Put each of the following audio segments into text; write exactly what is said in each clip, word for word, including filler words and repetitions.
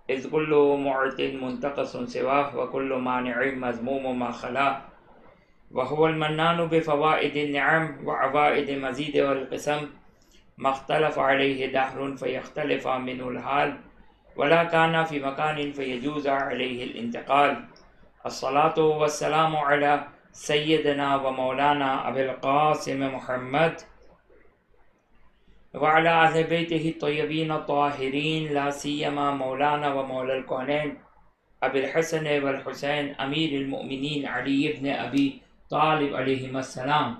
اذ كل معط منتقص سواه وكل مانع مذموم ما خلا وهو المنان بفوائد النعم وعوائد مزيد والقسم ما اختلف عليه دهر فيختلف منه الحال ولا كان في مكان فيجوز عليه الانتقال. الصلاة والسلام على سيدنا ومولانا أبي القاسم محمد وعلى أهل بيته الطيبين الطاهرين لا سيما مولانا ومولى الكونين أبي الحسن والحسين أمير المؤمنين علي بن أبي طالب عليهما السلام.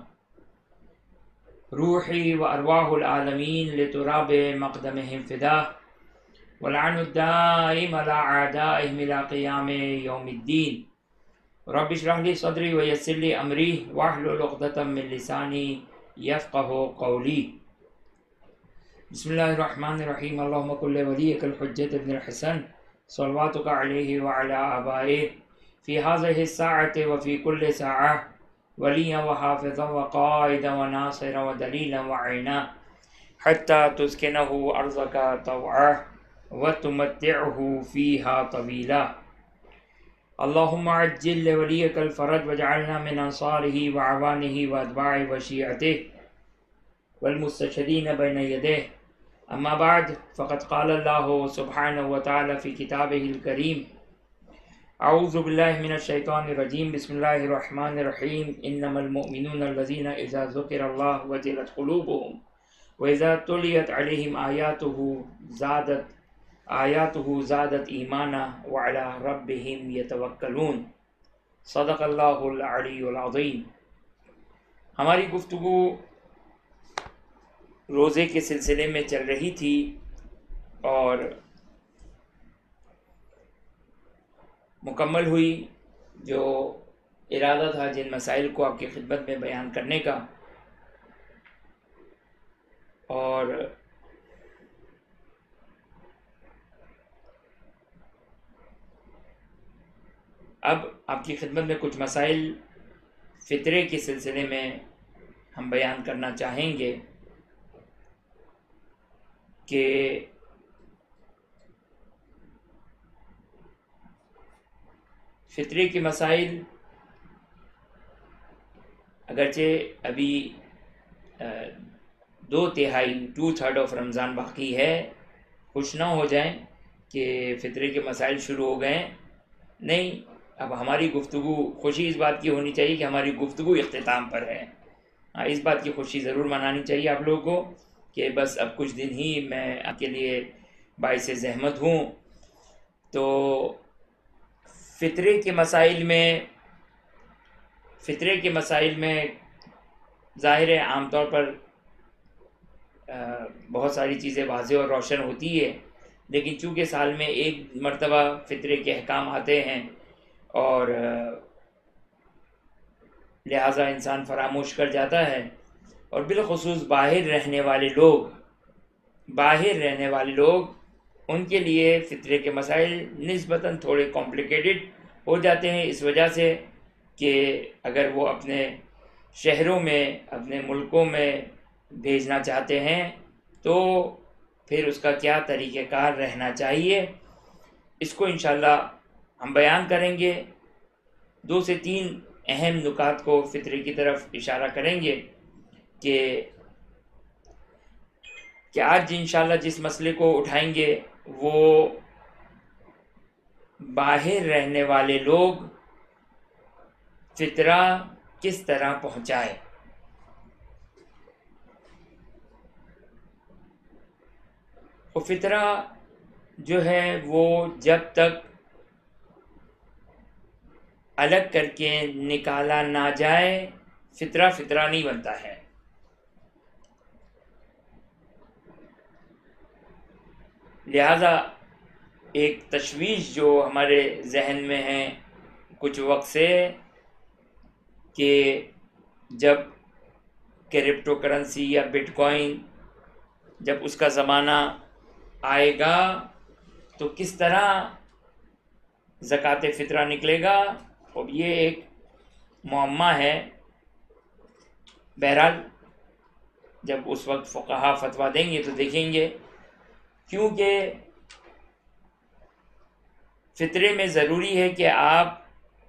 روحي وأرواح العالمين لتراب مقدمهم فداه واللعن الدائم على أعدائهم إلى قيام يوم الدين. رب اشرح لي صدري ويسر لي أمري واحلل عقدة من لساني يفقه قولي. بسم الله الرحمن الرحيم. اللهم كن لوليك الحجة بن الحسن صلواتك عليه وعلى آبائه في هذه الساعة وفي كل ساعة وليا وحافظا وقائدا وناصرا ودليلا وعينا حتى تسكنه أرضك طوعا وتمتعه فيها طويلا. اللهم عجل لوليك الفرج واجعلنا من أنصاره وعوانه وأتباعه وشيعته والمستشهدين بين يديه. أما بعد فقد قال الله سبحانه وتعالى في كتابه الكريم أعوذ بالله من الشيطان الرجيم بسم الله الرحمن الرحيم إنما المؤمنون الذين إذا ذكر الله وجلت قلوبهم وإذا تليت عليهم آياته زادت آیاتہ زادت ایمانا وعلی ربہم یتوکلون. صدق اللہ العلی العظیم. ہماری گفتگو روزے کے سلسلے میں چل رہی تھی اور مکمل ہوئی. جو ارادہ تھا جن مسائل کو آپ کی خدمت میں بیان کرنے کا، اور اب آپ کی خدمت میں کچھ مسائل فطرے کے سلسلے میں ہم بیان کرنا چاہیں گے کہ فطرے کے مسائل اگرچہ ابھی دو تہائی ٹو تھرڈ آف رمضان باقی ہے، خوش نہ ہو جائیں کہ فطرے کے مسائل شروع ہو گئے. نہیں، اب ہماری گفتگو خوشی اس بات کی ہونی چاہیے کہ ہماری گفتگو اختتام پر ہے. ہاں، اس بات کی خوشی ضرور منانی چاہیے آپ لوگوں کو کہ بس اب کچھ دن ہی میں آپ کے لیے باعث زحمت ہوں. تو فطرے کے مسائل میں فطرے کے مسائل میں ظاہر ہے عام طور پر بہت ساری چیزیں واضح اور روشن ہوتی ہے، لیکن چونکہ سال میں ایک مرتبہ فطرے کے احکام آتے ہیں اور لہٰذا انسان فراموش کر جاتا ہے. اور بالخصوص باہر رہنے والے لوگ باہر رہنے والے لوگ ان کے لیے فطرے کے مسائل نسبتاً تھوڑے کمپلیکیٹڈ ہو جاتے ہیں، اس وجہ سے کہ اگر وہ اپنے شہروں میں اپنے ملکوں میں بھیجنا چاہتے ہیں تو پھر اس کا کیا طریقہ کار رہنا چاہیے، اس کو انشاءاللہ ہم بیان کریں گے. دو سے تین اہم نکات کو فطرے کی طرف اشارہ کریں گے کہ کہ آج انشاءاللہ جس مسئلے کو اٹھائیں گے وہ باہر رہنے والے لوگ فطرہ کس طرح پہنچائے. وہ فطرہ جو ہے وہ جب تک الگ کر کے نکالا نہ جائے فطرہ فطرہ نہیں بنتا ہے. لہذا ایک تشویش جو ہمارے ذہن میں ہے کچھ وقت سے کہ جب کرپٹو کرنسی یا بٹ کوائن جب اس کا زمانہ آئے گا تو کس طرح زکوٰۃ فطرہ نکلے گا. اب یہ ایک معمہ ہے. بہرحال جب اس وقت فقہا فتویٰ دیں گے تو دیکھیں گے، کیونکہ فطرے میں ضروری ہے کہ آپ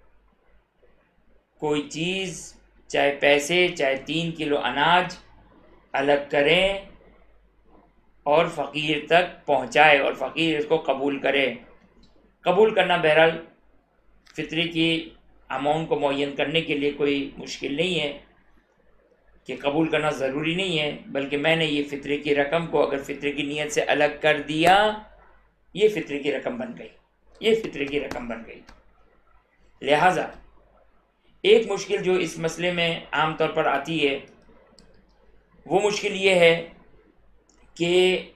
کوئی چیز، چاہے پیسے، چاہے تین کلو اناج الگ کریں اور فقیر تک پہنچائے اور فقیر اس کو قبول کرے۔ قبول کرنا بہرحال فطرے کی اماؤنٹ کو معین کرنے کے لیے کوئی مشکل نہیں ہے کہ قبول کرنا ضروری نہیں ہے، بلکہ میں نے یہ فطرے کی رقم کو اگر فطرے کی نیت سے الگ کر دیا، یہ فطرے کی رقم بن گئی، یہ فطرے کی رقم بن گئی۔ لہٰذا ایک مشکل جو اس مسئلے میں عام طور پر آتی ہے، وہ مشکل یہ ہے کہ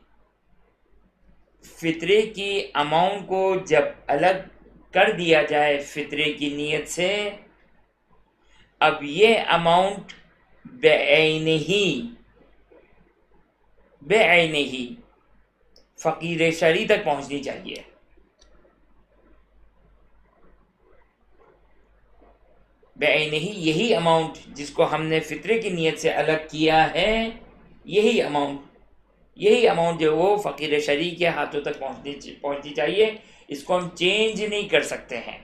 فطرے کی اماؤنٹ کو جب الگ کر دیا جائے فطرے کی نیت سے، اب یہ اماؤنٹ بعینہ ہی بعینہ ہی فقیر شرعی تک پہنچنی چاہیے۔ بعینہ ہی یہی اماؤنٹ جس کو ہم نے فطرے کی نیت سے الگ کیا ہے، یہی اماؤنٹ یہی اماؤنٹ جو وہ فقیر شرعی کے ہاتھوں تک پہنچنی پہنچنی چاہیے۔ اس کو ہم چینج نہیں کر سکتے ہیں،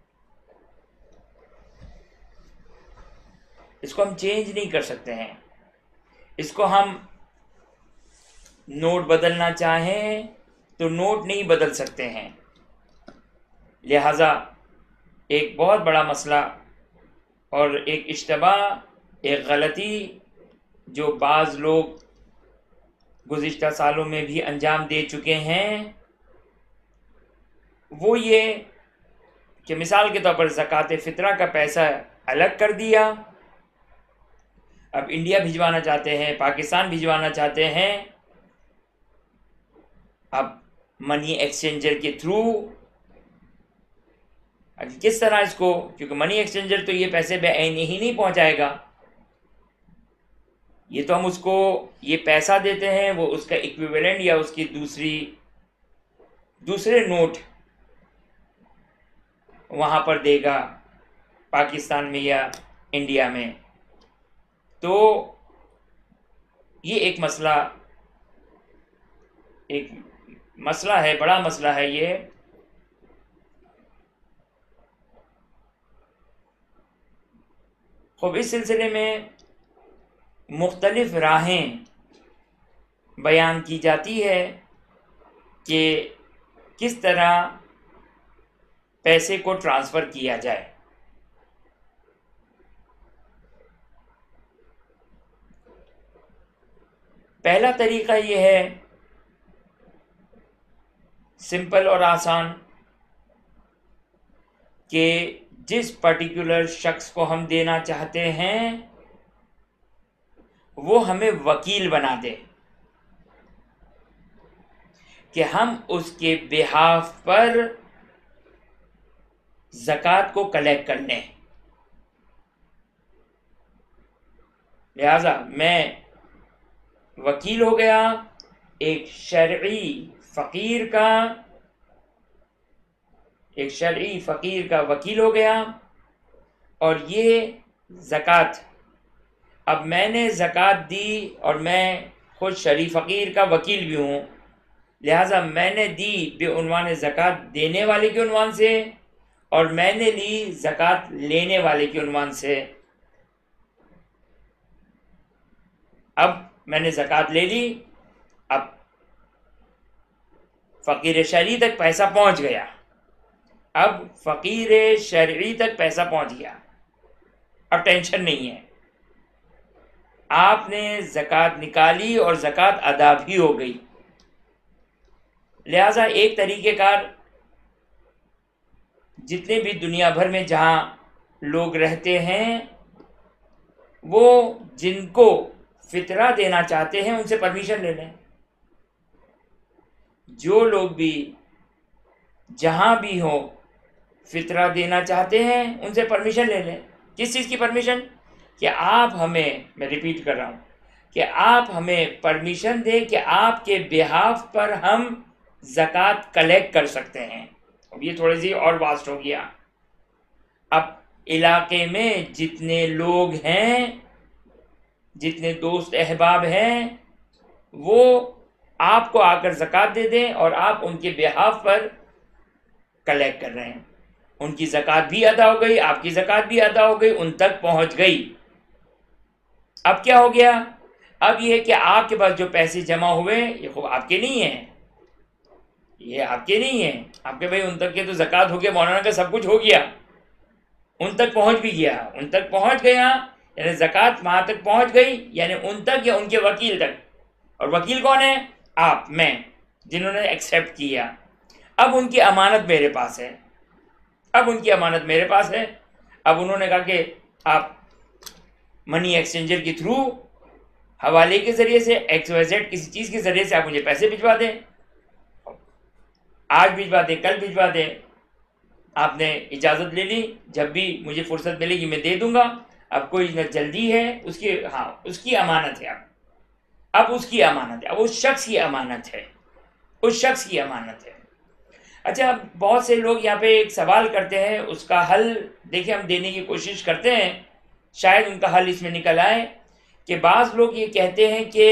اس کو ہم چینج نہیں کر سکتے ہیں اس کو ہم نوٹ بدلنا چاہیں تو نوٹ نہیں بدل سکتے ہیں۔ لہٰذا ایک بہت بڑا مسئلہ اور ایک اشتباہ، ایک غلطی جو بعض لوگ گزشتہ سالوں میں بھی انجام دے چکے ہیں، وہ یہ کہ مثال کے طور پر زکوٰۃ فطرہ کا پیسہ الگ کر دیا، اب انڈیا بھجوانا چاہتے ہیں، پاکستان بھجوانا چاہتے ہیں، اب منی ایکسچینجر کے تھرو کس طرح اس کو، کیونکہ منی ایکسچینجر تو یہ پیسے بعینہ ہی نہیں پہنچائے گا، یہ تو ہم اس کو یہ پیسہ دیتے ہیں، وہ اس کا ایکویولنٹ یا اس کی دوسری دوسرے نوٹ وہاں پر دے گا پاکستان میں یا انڈیا میں۔ تو یہ ایک مسئلہ ایک مسئلہ ہے، بڑا مسئلہ ہے یہ۔ خوب اس سلسلے میں مختلف راہیں بیان کی جاتی ہے کہ کس طرح پیسے کو ٹرانسفر کیا جائے۔ پہلا طریقہ یہ ہے سمپل اور آسان کہ جس پرٹیکولر شخص کو ہم دینا چاہتے ہیں وہ ہمیں وکیل بنا دے کہ ہم اس کے بہاف پر زکوٰۃ کو کلیکٹ کر لیں۔ لہذا میں وکیل ہو گیا ایک شرعی فقیر کا ایک شرعی فقیر کا وکیل ہو گیا، اور یہ زکوٰۃ اب میں نے زکوٰۃ دی اور میں خود شرعی فقیر کا وکیل بھی ہوں، لہٰذا میں نے دی بے عنوان زکوٰۃ دینے والے کے عنوان سے، اور میں نے لی زکوٰۃ لینے والے کے عنوان سے۔ اب میں نے زکوٰۃ لے لی، اب فقیر شرعی تک پیسہ پہنچ گیا، اب فقیر شرعی تک پیسہ پہنچ گیا، اب ٹینشن نہیں ہے، آپ نے زکوٰۃ نکالی اور زکوٰۃ ادا بھی ہو گئی۔ لہٰذا ایک طریقہ کار جتنے بھی دنیا بھر میں جہاں لوگ رہتے ہیں، وہ جن کو فطرہ دینا چاہتے ہیں ان سے پرمیشن لے لیں۔ جو لوگ بھی جہاں بھی ہو فطرہ دینا چاہتے ہیں ان سے پرمیشن لے لیں۔ کس چیز کی پرمیشن؟ کہ آپ ہمیں، میں ریپیٹ کر رہا ہوں، کہ آپ ہمیں پرمیشن دیں کہ آپ کے بہاف پر ہم زکوٰۃ کلیکٹ کر سکتے ہیں۔ اب یہ تھوڑی سی اور واسٹ ہو گیا۔ اب علاقے میں جتنے لوگ ہیں، جتنے دوست احباب ہیں، وہ آپ کو آ کر زکوٰۃ دے دیں اور آپ ان کے بہاف پر کلیکٹ کر رہے ہیں، ان کی زکوٰۃ بھی ادا ہو گئی، آپ کی زکوٰۃ بھی ادا ہو گئی، ان تک پہنچ گئی۔ اب کیا ہو گیا؟ اب یہ کہ آپ کے پاس جو پیسے جمع ہوئے یہ خوب آپ کے نہیں ہیں، یہ آپ کے نہیں ہیں، آپ کے بھائی ان تک کے تو زکوٰۃ ہو گیا، مولانا کا سب کچھ ہو گیا، ان تک پہنچ بھی گیا، ان تک پہنچ گیا یعنی زکوٰۃ وہاں تک پہنچ گئی، یعنی ان تک یا ان کے وکیل تک، اور وکیل کون ہے؟ آپ، میں، جنہوں نے ایکسیپٹ کیا۔ اب ان کی امانت میرے پاس ہے، اب ان کی امانت میرے پاس ہے، اب انہوں نے کہا کہ آپ منی ایکسچینجر کے تھرو، حوالے کے ذریعے سے، ایکس وائی زیڈ کسی چیز کے ذریعے سے آپ مجھے پیسے بھجوا دیں، آج بھجوا دیں، کل بھجوا دیں، آپ نے اجازت لے لی، جب بھی مجھے فرصت ملے گی میں دے دوں گا، اب کوئی نہ جلدی ہے، اس کی، ہاں اس کی امانت ہے، اب اب اس کی امانت ہے، اب اس شخص کی امانت ہے، اس شخص کی امانت ہے۔ اچھا، اب بہت سے لوگ یہاں پہ ایک سوال کرتے ہیں، اس کا حل دیکھیں ہم دینے کی کوشش کرتے ہیں، شاید ان کا حل اس میں نکل آئے، کہ بعض لوگ یہ کہتے ہیں کہ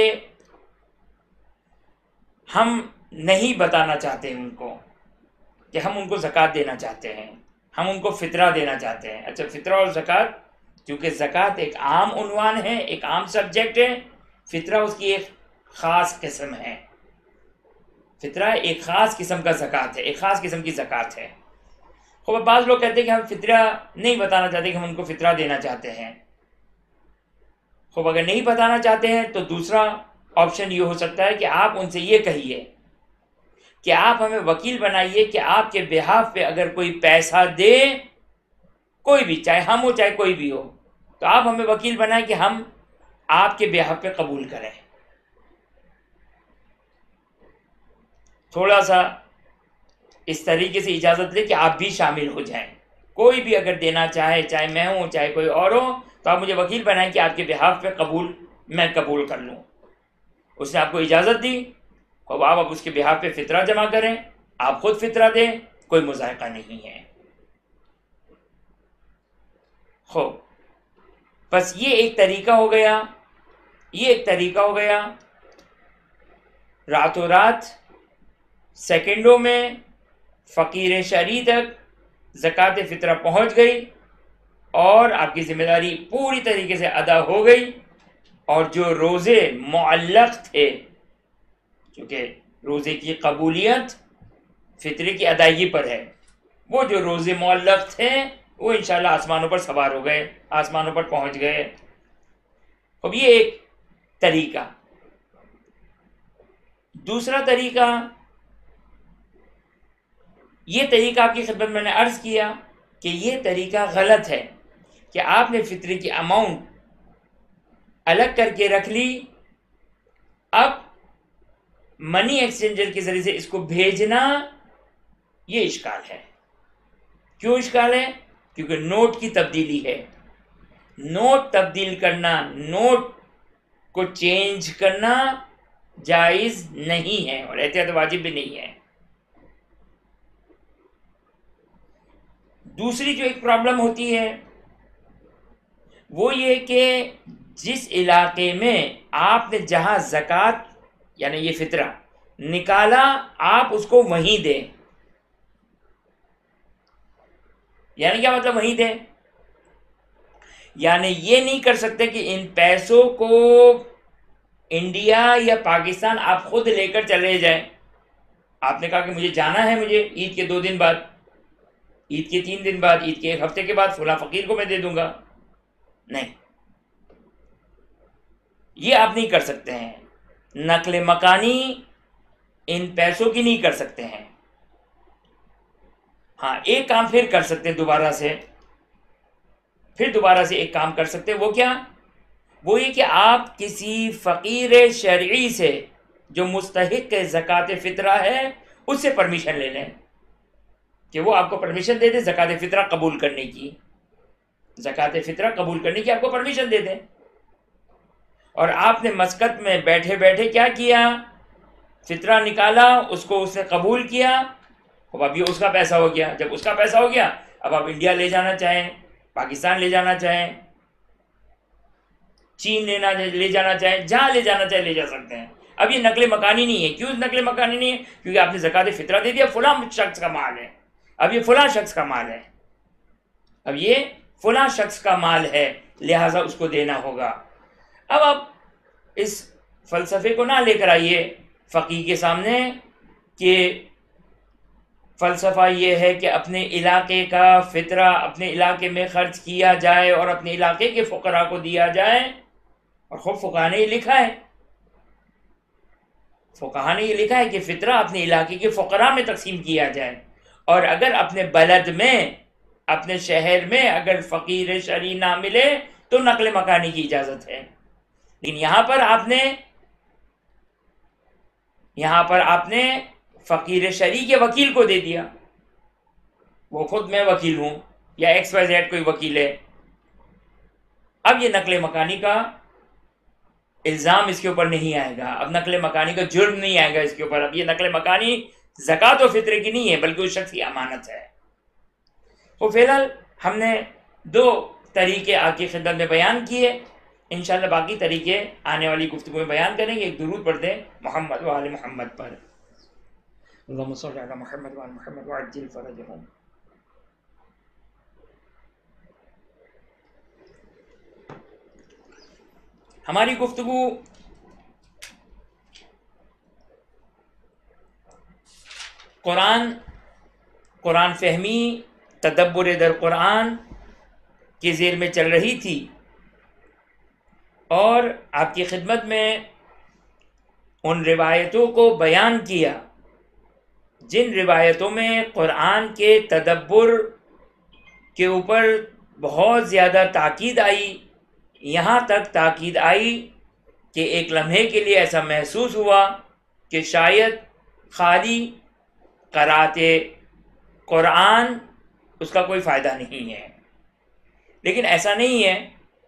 ہم نہیں بتانا چاہتے ان کو کہ ہم ان کو زکوٰۃ دینا چاہتے ہیں، ہم ان کو فطرہ دینا چاہتے ہیں۔ اچھا، فطرہ اور زکوٰۃ، کیونکہ زکوٰۃ ایک عام عنوان ہے، ایک عام سبجیکٹ ہے، فطرہ اس کی ایک خاص قسم ہے، فطرہ ایک خاص قسم کا زکوٰۃ ہے، ایک خاص قسم کی زکوٰۃ ہے۔ خوب بعض لوگ کہتے ہیں کہ ہم فطرہ نہیں بتانا چاہتے کہ ہم ان کو فطرہ دینا چاہتے ہیں۔ خوب اگر نہیں بتانا چاہتے ہیں تو دوسرا آپشن یہ ہو سکتا ہے کہ آپ ان سے یہ کہیے کہ آپ ہمیں وکیل بنائیے کہ آپ کے بہاف پہ اگر کوئی پیسہ دے، کوئی بھی، چاہے ہم ہو چاہے کوئی بھی ہو، تو آپ ہمیں وکیل بنائیں کہ ہم آپ کے بہاف پہ قبول کریں۔ تھوڑا سا اس طریقے سے اجازت لے کہ آپ بھی شامل ہو جائیں، کوئی بھی اگر دینا چاہے، چاہے میں ہوں چاہے کوئی اور ہو، تو آپ مجھے وکیل بنائیں کہ آپ کے بہاف پہ قبول میں قبول کر لوں۔ اس نے آپ کو اجازت دی، اب آپ اب اس کے بہاف پہ فطرہ جمع کریں، آپ خود فطرہ دیں، کوئی مذائقہ نہیں ہے۔ خوب، بس یہ ایک طریقہ ہو گیا، یہ ایک طریقہ ہو گیا، راتوں رات سیکنڈوں میں فقیر شرعی تک زکوٰۃ فطرہ پہنچ گئی اور آپ کی ذمہ داری پوری طریقے سے ادا ہو گئی، اور جو روزے معلق تھے، کیونکہ روزے کی قبولیت فطرے کی ادائیگی پر ہے، وہ جو روزے معلق تھے وہ انشاءاللہ آسمانوں پر سوار ہو گئے، آسمانوں پر پہنچ گئے۔ اب یہ ایک طریقہ۔ دوسرا طریقہ، یہ طریقہ آپ کی خدمت میں نے عرض کیا کہ یہ طریقہ غلط ہے کہ آپ نے فطرے کی اماؤنٹ الگ کر کے رکھ لی، اب منی ایکسچینجر کے ذریعے سے اس کو بھیجنا، یہ اشکال ہے۔ کیوں اشکال ہے؟ کیونکہ نوٹ کی تبدیلی ہے، نوٹ تبدیل کرنا، نوٹ کو چینج کرنا جائز نہیں ہے اور احتیاط واجب بھی نہیں ہے۔ دوسری جو ایک پرابلم ہوتی ہے وہ یہ کہ جس علاقے میں آپ نے جہاں زکوٰۃ یعنی یہ فطرہ نکالا، آپ اس کو وہیں دیں۔ یعنی کیا مطلب وہیں دیں؟ یعنی یہ نہیں کر سکتے کہ ان پیسوں کو انڈیا یا پاکستان آپ خود لے کر چلے جائیں۔ آپ نے کہا کہ مجھے جانا ہے، مجھے عید کے دو دن بعد، عید کے تین دن بعد، عید کے ایک ہفتے کے بعد فلاں فقیر کو میں دے دوں گا، نہیں، یہ آپ نہیں کر سکتے ہیں۔ نقل مکانی ان پیسوں کی نہیں کر سکتے ہیں۔ ہاں، ایک کام پھر کر سکتے ہیں، دوبارہ سے پھر دوبارہ سے ایک کام کر سکتے ہیں۔ وہ کیا؟ وہ یہ کہ آپ کسی فقیر شرعی سے جو مستحق زکوٰۃ فطرہ ہے اس سے پرمیشن لے لیں کہ وہ آپ کو پرمیشن دے دے زکوٰۃ فطرہ قبول کرنے کی، زکوٰۃ فطرہ قبول کرنے کی آپ کو پرمیشن دے دیں۔ اور آپ نے مسقط میں بیٹھے بیٹھے کیا کیا؟ فطرہ نکالا، اس کو اس نے قبول کیا، اب اب یہ اس کا پیسہ ہو گیا۔ جب اس کا پیسہ ہو گیا، اب آپ انڈیا لے جانا چاہیں، پاکستان لے جانا چاہیں، چین لینا لے جانا چاہیں، جہاں لے جانا چاہیں لے جا سکتے ہیں۔ اب یہ نقل مکانی نہیں ہے۔ کیوں نقل مکانی نہیں ہے؟ کیونکہ آپ نے زکوٰۃ فطرہ دے دیا، فلاں شخص کا مال ہے، اب یہ فلاں شخص کا مال ہے، اب یہ فلاں شخص کا مال ہے، لہٰذا اس کو دینا ہوگا۔ اب آپ اس فلسفے کو نہ لے کر آئیے فقیہ کے سامنے کہ فلسفہ یہ ہے کہ اپنے علاقے کا فطرہ اپنے علاقے میں خرچ کیا جائے اور اپنے علاقے کے فقراء کو دیا جائے، اور خوب فقہا نے یہ لکھا ہے، فقہا نے یہ لکھا ہے کہ فطرہ اپنے علاقے کے فقراء میں تقسیم کیا جائے، اور اگر اپنے بلد میں اپنے شہر میں اگر فقیر شرعی نہ ملے تو نقل مکانی کی اجازت ہے۔ لیکن یہاں پر آپ نے یہاں پر آپ نے فقیر شرعی کے وکیل کو دے دیا، وہ خود میں وکیل ہوں یا ایکس وائی زیڈ کوئی وکیل ہے، اب یہ نقل مکانی کا الزام اس کے اوپر نہیں آئے گا، اب نقل مکانی کا جرم نہیں آئے گا اس کے اوپر، اب یہ نقل مکانی زکوٰۃ و فطرے کی نہیں ہے بلکہ اس شخص کی امانت ہے۔ تو فی الحال ہم نے دو طریقے آپ کی خدمت میں بیان کیے، انشاءاللہ باقی طریقے آنے والی گفتگو میں بیان کریں گے۔ ایک درود پڑھ دیں محمد و آل محمد پر۔ اللہم صلی علی محمد و آل محمد وعجل فرجہم۔ ہماری گفتگو قرآن قرآن فہمی تدبر در قرآن کی زیر میں چل رہی تھی، اور آپ کی خدمت میں ان روایتوں کو بیان کیا جن روایتوں میں قرآن کے تدبر کے اوپر بہت زیادہ تاکید آئی، یہاں تک تاکید آئی کہ ایک لمحے کے لیے ایسا محسوس ہوا کہ شاید خالی قرأت قرآن اس کا کوئی فائدہ نہیں ہے، لیکن ایسا نہیں ہے۔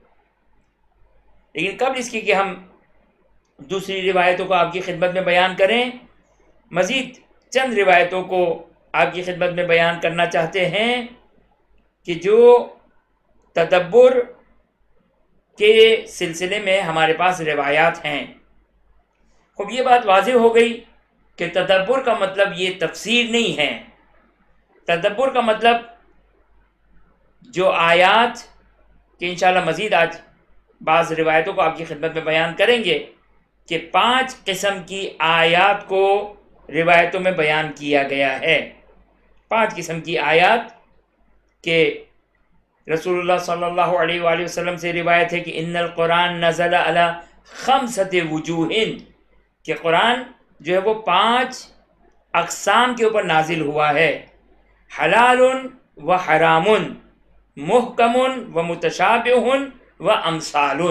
لیکن قبل اس کی کہ ہم دوسری روایتوں کو آپ کی خدمت میں بیان کریں، مزید چند روایتوں کو آپ کی خدمت میں بیان کرنا چاہتے ہیں کہ جو تدبر کے سلسلے میں ہمارے پاس روایات ہیں۔ خوب یہ بات واضح ہو گئی کہ تدبر کا مطلب یہ تفسیر نہیں ہے، تدبر کا مطلب جو آیات کہ انشاءاللہ مزید آج بعض روایتوں کو آپ کی خدمت میں بیان کریں گے کہ پانچ قسم کی آیات کو روایتوں میں بیان کیا گیا ہے، پانچ قسم کی آیات کہ رسول اللہ صلی اللہ علیہ وآلہ وسلم سے روایت ہے کہ ان القرآن نزل علی خمسۃ وجوہ، کہ قرآن جو ہے وہ پانچ اقسام کے اوپر نازل ہوا ہے، حلال و حرام، محکم و متشابہ و امثال۔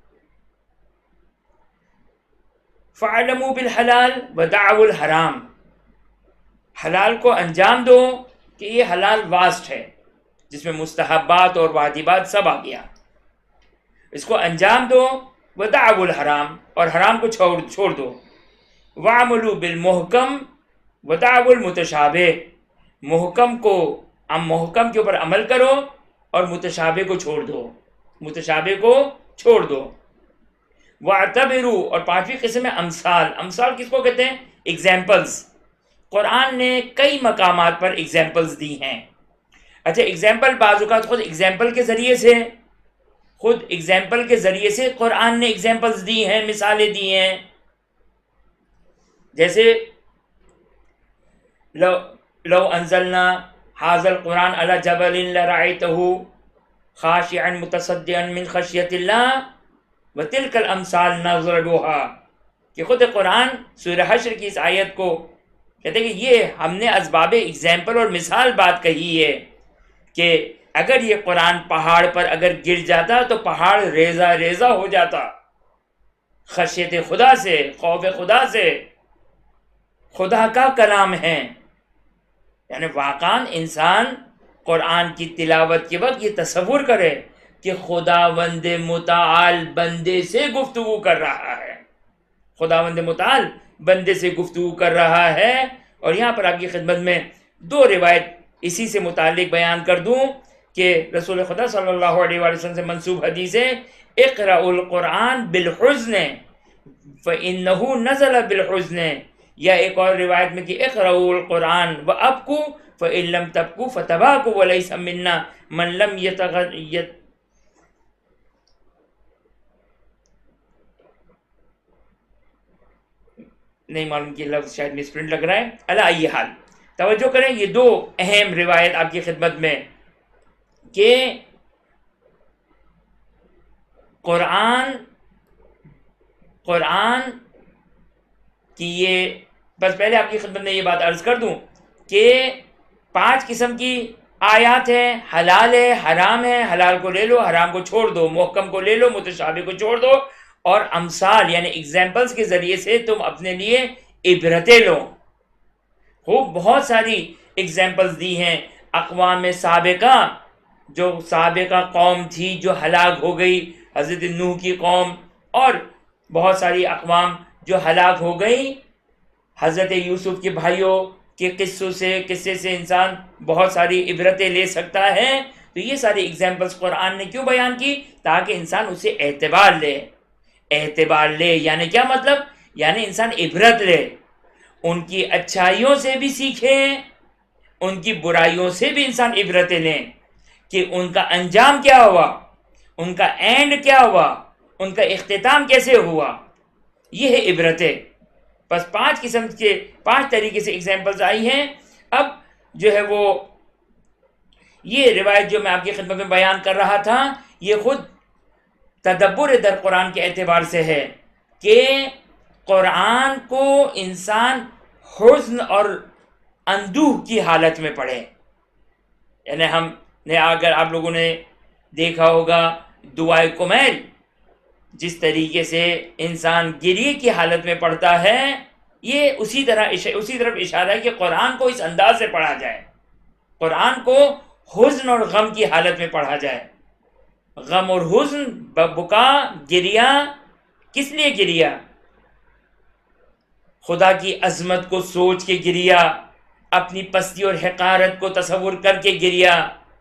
فَاعْلَمُوا بِالْحَلَالِ وَدَعْوُوا الْحَرَامِ، حلال کو انجام دو کہ یہ حلال واسٹ ہے جس میں مستحبات اور واجبات سب آ گیا، اس کو انجام دو، وَدَعْوُوا الْحَرَامِ، اور حرام کو چھوڑ چھوڑ دو، وَعْمَلُوا بِالْمُحْكَمِ وَدَعْوُوا الْمُتَشَابِهِ، محکم کو ام محکم کے اوپر عمل کرو اور متشابہ کو چھوڑ دو، متشابہ کو چھوڑ دو۔ وَاعْتَبِرُوا، اور پانچویں قسم ہے امثال۔ امثال کس کو کہتے ہیں؟ ایگزامپلز۔ قرآن نے کئی مقامات پر ایگزامپلز دی ہیں۔ اچھا، ایگزامپل بعض اوقات خود ایگزامپل کے ذریعے سے خود ایگزامپل کے ذریعے سے قرآن نے ایگزامپلز دی ہیں، مثالیں دی ہیں، جیسے لو لو انزلنا هذا القرآن على جبل لرأيته خاشعا متصدعا من خشیت اللہ وتلك الامثال نضربها، کہ خود قرآن سورہ حشر کی اس آیت کو کہتے ہیں کہ یہ ہم نے اسباب ایگزامپل اور مثال بات کہی ہے کہ اگر یہ قرآن پہاڑ پر اگر گر جاتا تو پہاڑ ریزہ ریزہ ہو جاتا، خشیت خدا سے، خوف خدا سے، خدا کا کلام ہے۔ یعنی واقعاً انسان قرآن کی تلاوت کے وقت یہ تصور کرے کہ خداوند متعال بندے سے گفتگو کر رہا ہے، خداوند متعال بندے سے گفتگو کر رہا ہے۔ اور یہاں پر آپ کی خدمت میں دو روایت اسی سے متعلق بیان کر دوں کہ رسول خدا صلی اللہ علیہ وآلہ وسلم سے منسوب حدیث ہے، اقرأوا القرآن بالحزن فإنه نزل بالحزن، یا ایک اور روایت میں کہ اقرأوا القرآن وابکوا فَإِن لَمْ تَبْكُوا فَتَبَاكُوا وَلَيْسَ مِنَّا مَنْ لَمْ يَتَغَيَّرْ نہیں معلوم کہ لفظ شاید مس پرنٹ لگ رہا ہے. علی ای حال توجہ کریں، یہ دو اہم روایت آپ کی خدمت میں کہ قرآن قرآن کی یہ، بس پہلے آپ کی خدمت میں یہ بات عرض کر دوں کہ پانچ قسم کی آیات ہیں، حلال ہے، حرام ہے، حلال کو لے لو، حرام کو چھوڑ دو، محکم کو لے لو، متشابہ کو چھوڑ دو، اور امثال یعنی ایگزامپلز کے ذریعے سے تم اپنے لیے عبرتیں لو. خوب بہت ساری ایگزامپلز دی ہیں. اقوام سابقہ، جو سابقہ قوم تھی جو ہلاک ہو گئی، حضرت نوح کی قوم، اور بہت ساری اقوام جو ہلاک ہو گئی. حضرت یوسف کے بھائیوں کے قصوں سے قصے سے انسان بہت ساری عبرتیں لے سکتا ہے. تو یہ ساری ایگزامپلز قرآن نے کیوں بیان کی؟ تاکہ انسان اسے اعتبار لے. اعتبار لے یعنی کیا مطلب؟ یعنی انسان عبرت لے، ان کی اچھائیوں سے بھی سیکھے، ان کی برائیوں سے بھی انسان عبرتیں لیں کہ ان کا انجام کیا ہوا، ان کا اینڈ کیا ہوا، ان کا اختتام کیسے ہوا. یہ ہے عبرتیں. بس پانچ قسم کے پانچ طریقے سے ایگزامپلز آئی ہیں. اب جو ہے وہ یہ روایت جو میں آپ کی خدمت میں بیان کر رہا تھا، یہ خود تدبر در قرآن کے اعتبار سے ہے کہ قرآن کو انسان حزن اور اندوہ کی حالت میں پڑھے. یعنی ہم نے، اگر آپ لوگوں نے دیکھا ہوگا دعائے کمیل، جس طریقے سے انسان گریے کی حالت میں پڑھتا ہے، یہ اسی طرح اسی طرف اشارہ ہے کہ قرآن کو اس انداز سے پڑھا جائے، قرآن کو حزن اور غم کی حالت میں پڑھا جائے. غم اور حزن، بکا، گریا، کس لیے گریا؟ خدا کی عظمت کو سوچ کے گریا، اپنی پستی اور حقارت کو تصور کر کے گریا،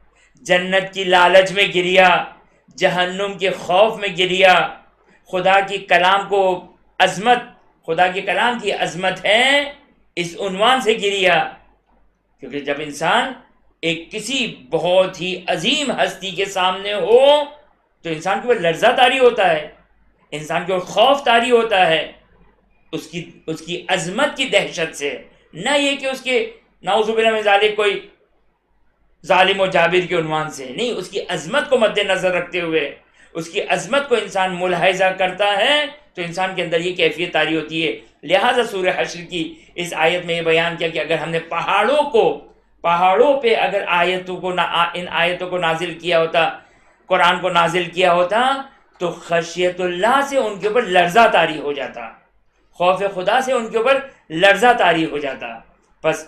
جنت کی لالچ میں گریا، جہنم کے خوف میں گریا، خدا کی کلام کو عظمت، خدا کے کلام کی عظمت ہے اس عنوان سے گریا. کیونکہ جب انسان ایک کسی بہت ہی عظیم ہستی کے سامنے ہو تو انسان کے اوپر لرزہ طاری ہوتا ہے، انسان کے اوپر خوف طاری ہوتا ہے، اس کی اس کی عظمت کی دہشت سے. نہ یہ کہ اس کے نعوذ باللہ من ذالک کوئی ظالم و جابر کے عنوان سے نہیں، اس کی عظمت کو مد نظر رکھتے ہوئے، اس کی عظمت کو انسان ملاحظہ کرتا ہے تو انسان کے اندر یہ کیفیت طاری ہوتی ہے. لہٰذا سورہ حشر کی اس آیت میں یہ بیان کیا کہ اگر ہم نے پہاڑوں کو پہاڑوں پہ اگر آیتوں کو ان آیتوں کو نازل کیا ہوتا، قرآن کو نازل کیا ہوتا، تو خشیت اللہ سے ان کے اوپر لرزہ طاری ہو جاتا، خوف خدا سے ان کے اوپر لرزہ طاری ہو جاتا. بس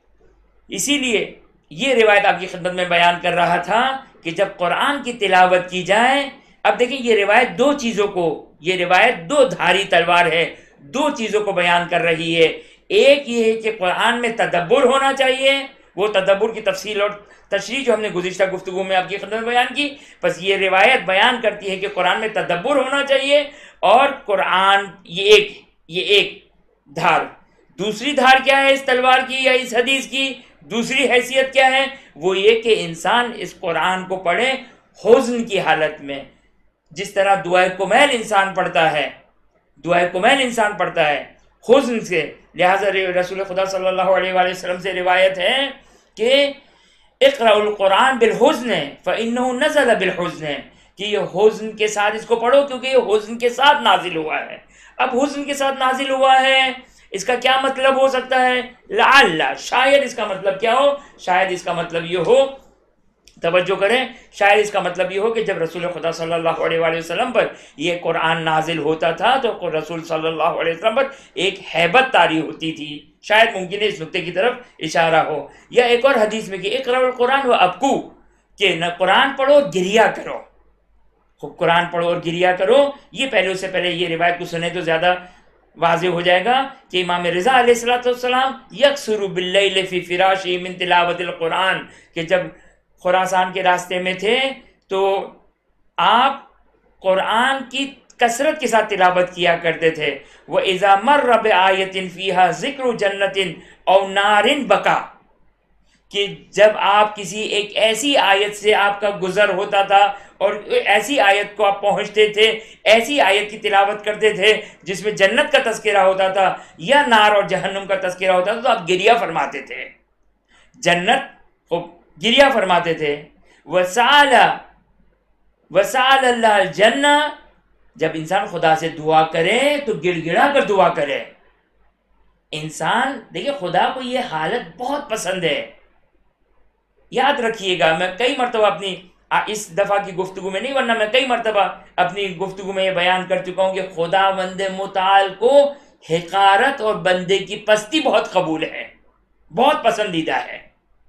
اسی لیے یہ روایت آپ کی خدمت میں بیان کر رہا تھا کہ جب قرآن کی تلاوت کی جائے. اب دیکھیں یہ روایت دو چیزوں کو، یہ روایت دو دھاری تلوار ہے، دو چیزوں کو بیان کر رہی ہے. ایک یہ ہے کہ قرآن میں تدبر ہونا چاہیے، وہ تدبر کی تفصیل اور تشریح جو ہم نے گزشتہ گفتگو میں آپ کی خدمت میں بیان کی. بس یہ روایت بیان کرتی ہے کہ قرآن میں تدبر ہونا چاہیے، اور قرآن یہ ایک یہ ایک دھار. دوسری دھار کیا ہے اس تلوار کی یا اس حدیث کی؟ دوسری حیثیت کیا ہے؟ وہ یہ کہ انسان اس قرآن کو پڑھے حزن کی حالت میں. جس طرح دعائے کمیل انسان پڑھتا ہے، دعائے کمیل انسان پڑھتا ہے حزن سے. لہٰذا رسول خدا صلی اللہ علیہ وآلہ وسلم سے روایت ہے کہ اقرأوا القرآن بالحزن فإنه نزل بالحزن، کہ یہ حزن کے ساتھ اس کو پڑھو کیونکہ یہ حزن کے ساتھ نازل ہوا ہے. اب حزن کے ساتھ نازل ہوا ہے، اس کا کیا مطلب ہو سکتا ہے؟ لعل، شاید اس کا مطلب کیا ہو؟ شاید اس کا مطلب یہ ہو، توجہ کریں، شاید اس کا مطلب یہ ہو کہ جب رسول خدا صلی اللہ علیہ وآلہ وسلم پر یہ قرآن نازل ہوتا تھا تو رسول صلی اللہ علیہ وسلم پر ایک ہیبت طاری ہوتی تھی. شاید ممکن ہے اس نقطے کی طرف اشارہ ہو. یا ایک اور حدیث میں کہ اقرأوا القرآن وابکو، کہ نہ قرآن پڑھو گریا کرو، خوب قرآن پڑھو اور گریا کرو. یہ پہلے سے پہلے یہ روایت کو سنیں تو زیادہ واضح ہو جائے گا کہ امام رضا علیہ الصلوۃ والسلام یکسر باللیل فی فراشی من تلاوت القرآن، کہ جب خراسان کے راستے میں تھے تو آپ قرآن کی کثرت کے ساتھ تلاوت کیا کرتے تھے. وَإِذَا مَرَّ بِآیَةٍ فِيهَا ذِکْرُ جَنَّةٍ اَوْ نَارٍ بَکَا، کہ جب آپ کسی ایک ایسی آیت سے آپ کا گزر ہوتا تھا اور ایسی آیت کو آپ پہنچتے تھے، ایسی آیت کی تلاوت کرتے تھے جس میں جنت کا تذکرہ ہوتا تھا یا نار اور جہنم کا تذکرہ ہوتا تھا، تو آپ گریہ فرماتے تھے، جنت کو گریہ فرماتے تھے۔ وَسَأَلَ وَسَأَلَ اللَّهَ الْجَنَّةَ، جب انسان خدا سے دعا کرے تو گڑ گڑا کر دعا کرے۔ انسان دیکھیں خدا کو یہ حالت بہت پسند ہے، یاد رکھیے گا، میں کئی مرتبہ اپنی اس دفعہ کی گفتگو میں نہیں ورنہ میں کئی مرتبہ اپنی گفتگو میں یہ بیان کر چکا ہوں کہ خدا بند متعال کو حقارت اور بندے کی پستی بہت قبول ہے، بہت پسندیدہ ہے۔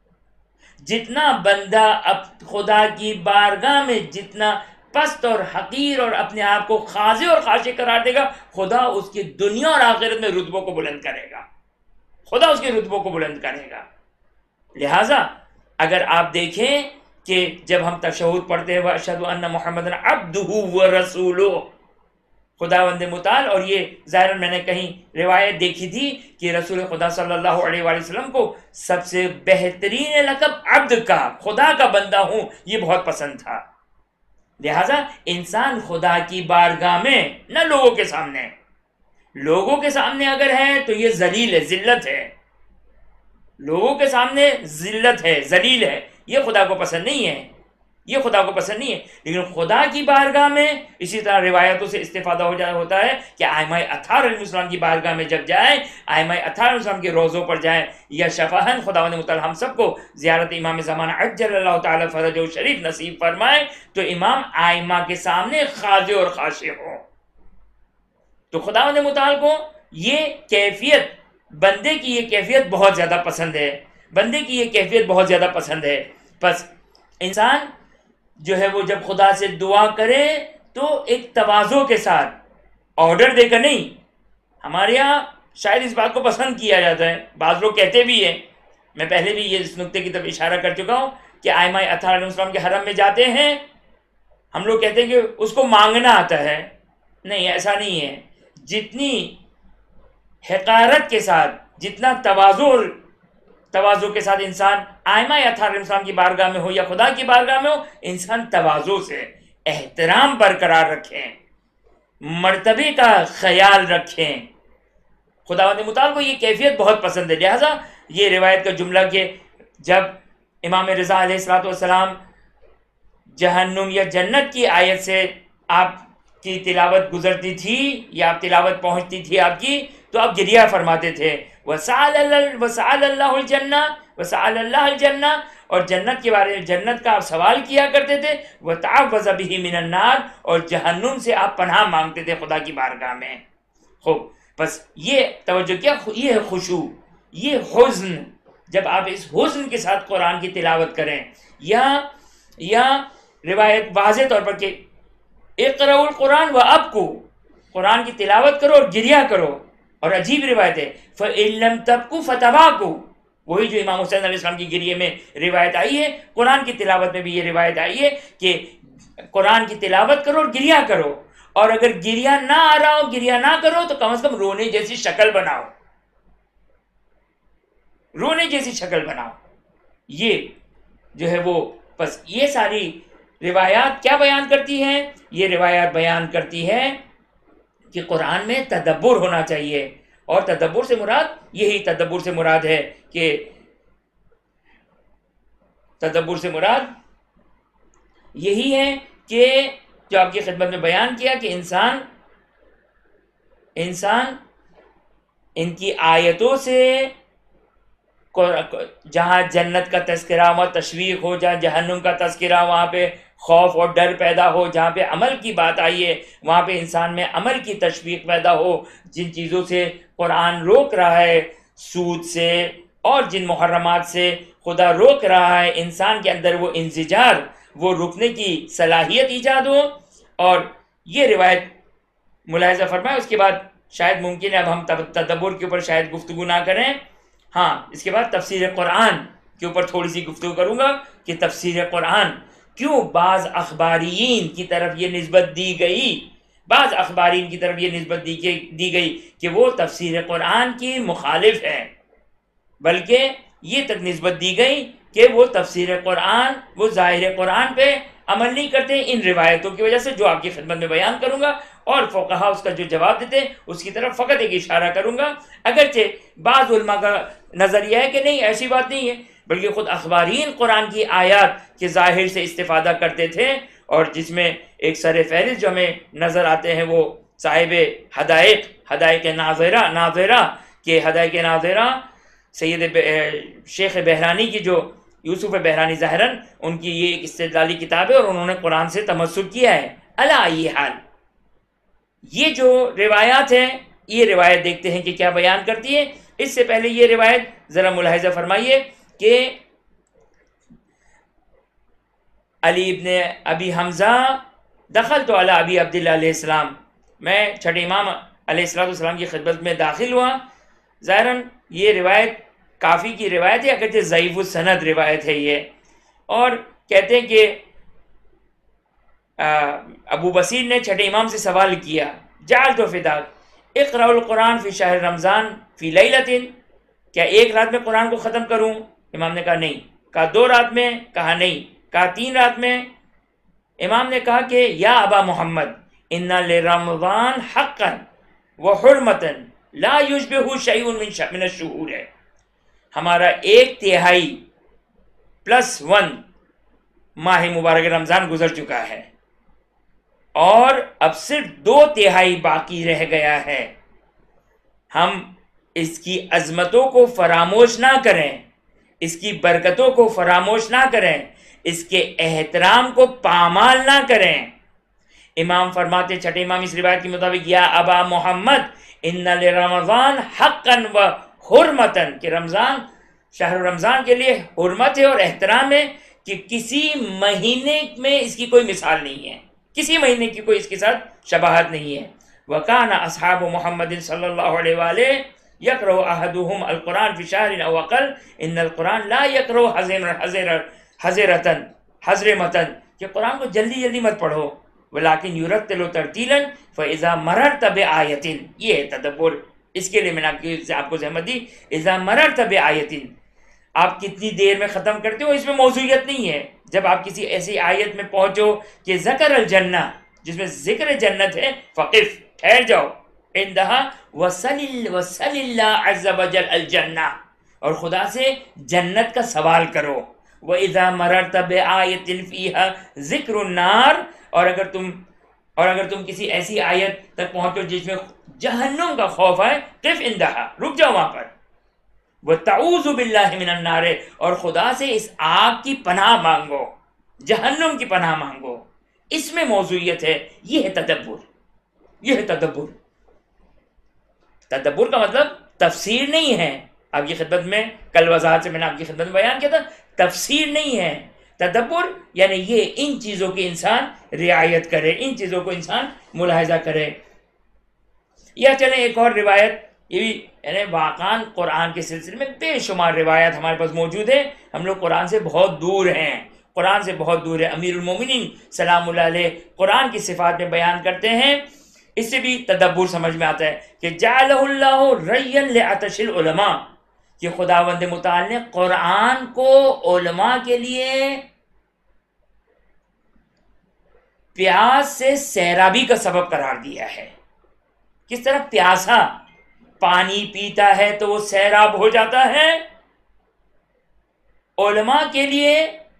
جتنا بندہ اب خدا کی بارگاہ میں جتنا پست اور حقیر اور اپنے آپ کو خاضع اور خاشع قرار دے گا، خدا اس کی دنیا اور آخرت میں رتبوں کو بلند کرے گا، خدا اس کے رتبوں کو بلند کرے گا۔ لہٰذا اگر آپ دیکھیں کہ جب ہم تشہد پڑھتے ہیں وَأَشْهَدُ أَنَّ مُحَمَّدًا عَبْدُهُ وَرَسُولُهُ، خدا بند متعال، اور یہ ظاہراً میں نے کہیں روایت دیکھی تھی کہ رسول خدا صلی اللہ علیہ وآلہ وسلم کو سب سے بہترین لقب عبد کا، خدا کا بندہ ہوں، یہ بہت پسند تھا۔ لہٰذا انسان خدا کی بارگاہ میں، نہ لوگوں کے سامنے، لوگوں کے سامنے اگر ہے تو یہ ذلیل ہے، ذلت ہے، لوگوں کے سامنے ذلت ہے، ذلیل ہے، یہ خدا کو پسند نہیں ہے، یہ خدا کو پسند نہیں ہے۔ لیکن خدا کی بارگاہ میں اسی طرح روایتوں سے استفادہ ہو جائے ہوتا ہے کہ ائمہ اطہار علیہ السلام کی بارگاہ میں جب جائیں، ائمہ اطہار علیہ السلام کے روضوں پر جائیں، یا شفاہن خداوند متعال ہم سب کو زیارت امام زمانہ عجل اللہ تعالی فرجہ شریف نصیب فرمائے، تو امام ائمہ کے سامنے خاضع اور خاشع ہوں۔ تو خداوند متعال کو یہ کیفیت، بندے کی یہ کیفیت بہت زیادہ پسند ہے، بندے کی یہ کیفیت بہت زیادہ پسند ہے۔ پس انسان جو ہے وہ جب خدا سے دعا کرے تو ایک تواضع کے ساتھ، آرڈر دے کر نہیں۔ ہمارے یہاں شاید اس بات کو پسند کیا جاتا ہے، بعض لوگ کہتے بھی ہیں، میں پہلے بھی یہ اس نقطے کی طرف اشارہ کر چکا ہوں کہ ائمہ اطہار علیہ السلام کے حرم میں جاتے ہیں، ہم لوگ کہتے ہیں کہ اس کو مانگنا آتا ہے۔ نہیں، ایسا نہیں ہے۔ جتنی حقارت کے ساتھ، جتنا تواضع تواضع کے ساتھ انسان ائمہ اطہار علیہ السلام کی بارگاہ میں ہو یا خدا کی بارگاہ میں ہو، انسان تواضع سے احترام برقرار رکھیں، مرتبے کا خیال رکھیں۔ خداوند متعال کو یہ کیفیت بہت پسند ہے۔ لہٰذا یہ روایت کا جملہ کہ جب امام رضا علیہ الصلوۃ والسلام جہنم یا جنت کی آیت سے آپ کی تلاوت گزرتی تھی یا آپ تلاوت پہنچتی تھی آپ کی، تو آپ گریہ فرماتے تھے وَسَأَلَ اللَّهُ الْجَنَّةَ وَسَأَلَ اللَّهَ الْجَنَّةَ، اور جنت کے بارے میں، جنت کا آپ سوال کیا کرتے تھے، وَتَعَوَّذَ بِهِ مِنَ النَّارِ، اور جہنم سے آپ پناہ مانگتے تھے خدا کی بارگاہ میں۔ خوب، بس یہ توجہ کیا، یہ ہے خشوع، یہ حزن۔ جب آپ اس حزن کے ساتھ قرآن کی تلاوت کریں، یا یا روایت واضح طور پر کہ اقرأوا القرآن وابکوا، قرآن کی تلاوت کرو اور گریہ کرو، اور عجیب روایت ہے فَإِن لَمْ تَبْكُوا فَتَبَاكُوا، وہی جو امام حسین علیہ السلام کی گریہ میں روایت آئی ہے، قرآن کی تلاوت میں بھی یہ روایت آئی ہے کہ قرآن کی تلاوت کرو اور گریہ کرو، اور اگر گریہ نہ آ رہا ہو، گریہ نہ کرو، تو کم از کم رونے جیسی شکل بناؤ، رونے جیسی شکل بناؤ۔ یہ جو ہے وہ، بس یہ ساری روایات کیا بیان کرتی ہیں؟ یہ روایات بیان کرتی ہے کہ قرآن میں تدبر ہونا چاہیے، اور تدبر سے مراد یہی تدبر سے مراد ہے کہ تدبر سے مراد یہی ہے کہ جو آپ کی خدمت میں بیان کیا کہ انسان انسان ان کی آیتوں سے جہاں جنت کا تذکرہ وہاں تشویق ہو، جہاں جہنم کا تذکرہ وہاں پہ خوف اور ڈر پیدا ہو، جہاں پہ عمل کی بات آئی ہے وہاں پہ انسان میں عمل کی تشویق پیدا ہو۔ جن چیزوں سے قرآن روک رہا ہے، سود سے اور جن محرمات سے خدا روک رہا ہے، انسان کے اندر وہ انزجار، وہ رکنے کی صلاحیت ایجاد ہو۔ اور یہ روایت ملاحظہ فرمائے، اس کے بعد شاید ممکن ہے اب ہم تدبر کے اوپر شاید گفتگو نہ کریں، ہاں اس کے بعد تفسیر قرآن کے اوپر تھوڑی سی گفتگو کروں گا کہ تفسیر قرآن کیوں بعض اخبارین کی طرف یہ نسبت دی گئی، بعض اخبارین کی طرف یہ نسبت دی دی گئی کہ وہ تفسیر قرآن کی مخالف ہے، بلکہ یہ تک نسبت دی گئی کہ وہ تفسیر قرآن، وہ ظاہر قرآن پہ عمل نہیں کرتے ان روایتوں کی وجہ سے جو آپ کی خدمت میں بیان کروں گا، اور فقہا اس کا جو جواب دیتے ہیں اس کی طرف فقط ایک اشارہ کروں گا۔ اگرچہ بعض علماء کا نظریہ ہے کہ نہیں، ایسی بات نہیں ہے، بلکہ خود اخبارین قرآن کی آیات کے ظاہر سے استفادہ کرتے تھے، اور جس میں ایک سر فہرست جو ہمیں نظر آتے ہیں وہ صاحب حدائق حدائق ناظرہ ناظرہ کے حدائق ناظرہ سید شیخ بحرانی کی، جو یوسف بحرانی ظاہراً ان کی یہ ایک استدلالی کتاب ہے، اور انہوں نے قرآن سے تمسک کیا ہے۔ علی ای حال یہ جو روایات ہیں، یہ روایت دیکھتے ہیں کہ کیا بیان کرتی ہے۔ اس سے پہلے یہ روایت ذرا ملاحظہ فرمائیے کہ علی ابن ابی حمزہ دخلت علی ابی عبداللہ علیہ السلام، میں چھٹے امام علیہ السلام السلام کی خدمت میں داخل ہوا۔ ظاہراً یہ روایت کافی کی روایت ہے، اگرچہ ضعیف السند روایت ہے یہ، اور کہتے ہیں کہ ابو بصیر نے چھٹے امام سے سوال کیا، جعلت فداک اقرأ القرآن فی شہر رمضان فی لیلۃ، کیا ایک رات میں قرآن کو ختم کروں؟ امام نے کہا نہیں۔ کہا دو رات میں؟ کہا نہیں۔ کہا تین رات میں؟ امام نے کہا کہ یا ابا محمد ان لرمضان حقا وحرمتا لا یشبہ شیء من الشہور، ہے ہمارا ایک تہائی پلس ون ماہ مبارک رمضان گزر چکا ہے، اور اب صرف دو تہائی باقی رہ گیا ہے۔ ہم اس کی عظمتوں کو فراموش نہ کریں، اس کی برکتوں کو فراموش نہ کریں، اس کے احترام کو پامال نہ کریں۔ امام فرماتے، چھٹے امام اس روایت کے مطابق، یا ابا محمد ان لرمضان حقا و حرمتن، کہ رمضان شہر رمضان کے لیے حرمت ہے اور احترام ہے کہ کسی مہینے میں اس کی کوئی مثال نہیں ہے، کسی مہینے کی کوئی اس کے ساتھ شباہت نہیں ہے۔ وَكَانَ أَصْحَابُ مُحَمَّدٍ صلی اللہ علیہ وآلہ يَقْرَؤُ أَحَدُهُمْ الْقُرْآنَ فِي شَهْرٍ أَوْ أَقَلَّ إِنَّ الْقُرْآنَ لَا يَقْرَؤُ حَزِرَةً حَزْرِمَةً، کہ قرآن کو جلدی جلدی مت پڑھو، وَلَكِنْ يُرَتِّلُ تَرْتِيلًا فَإِذَا مَرَرْتَ بِآيَةٍ، یہ ہے تدبر، اس کے لیے میں نے آپ کو زحمت دی۔ اِذَا مَرَرْتَ بِآيَةٍ، آپ کتنی دیر میں ختم کرتے ہو، اس میں موضوعیت نہیں ہے۔ جب آپ کسی ایسی آیت میں پہنچو کہ ذکر الجنہ، جس میں ذکر جنت ہے، فقف، ٹھہر جاؤ، عندہا وصل وصل اللہ عز وجل الجنہ، اور خدا سے جنت کا سوال کرو۔ وَإِذَا مَرَرْتَ بِآيَةٍ فِيهَا ذِكْرُ النَّارِ، اور اگر تم اور اگر تم کسی ایسی آیت تک پہنچو جس میں جہنم کا خوف ہے، قف عندہا، رک جاؤ وہاں پر۔ وَتَعُوذُ بِاللَّهِ مِنَ النَّارِ، اور خدا سے اس آگ کی پناہ مانگو، جہنم کی پناہ مانگو، اس میں موضوعیت ہے۔ یہ ہے تدبر، یہ ہے تدبر۔ تدبر کا مطلب تفسیر نہیں ہے، آپ کی خدمت میں کل وضاحت سے میں نے آپ کی خدمت میں بیان کیا تھا، تفسیر نہیں ہے۔ تدبر یعنی یہ ان چیزوں کی انسان رعایت کرے، ان چیزوں کو انسان ملاحظہ کرے۔ یا چلیں ایک اور روایت، یہ بھی یعنی واقعاً قرآن کے سلسلے میں بے شمار روایت ہمارے پاس موجود ہے۔ ہم لوگ قرآن سے بہت دور ہیں، قرآن سے بہت دور ہے۔ امیر المومنین سلام اللہ علیہ قرآن کی صفات میں بیان کرتے ہیں، اس سے بھی تدبر سمجھ میں آتا ہے کہ جعلہ اللہ رین لعطش العلماء، کہ خداوند متعال نے قرآن کو علماء کے لیے پیاس سے سیرابی کا سبب قرار دیا ہے۔ کس طرح پیاسا پانی پیتا ہے تو وہ سیراب ہو جاتا ہے، علماء کے لیے،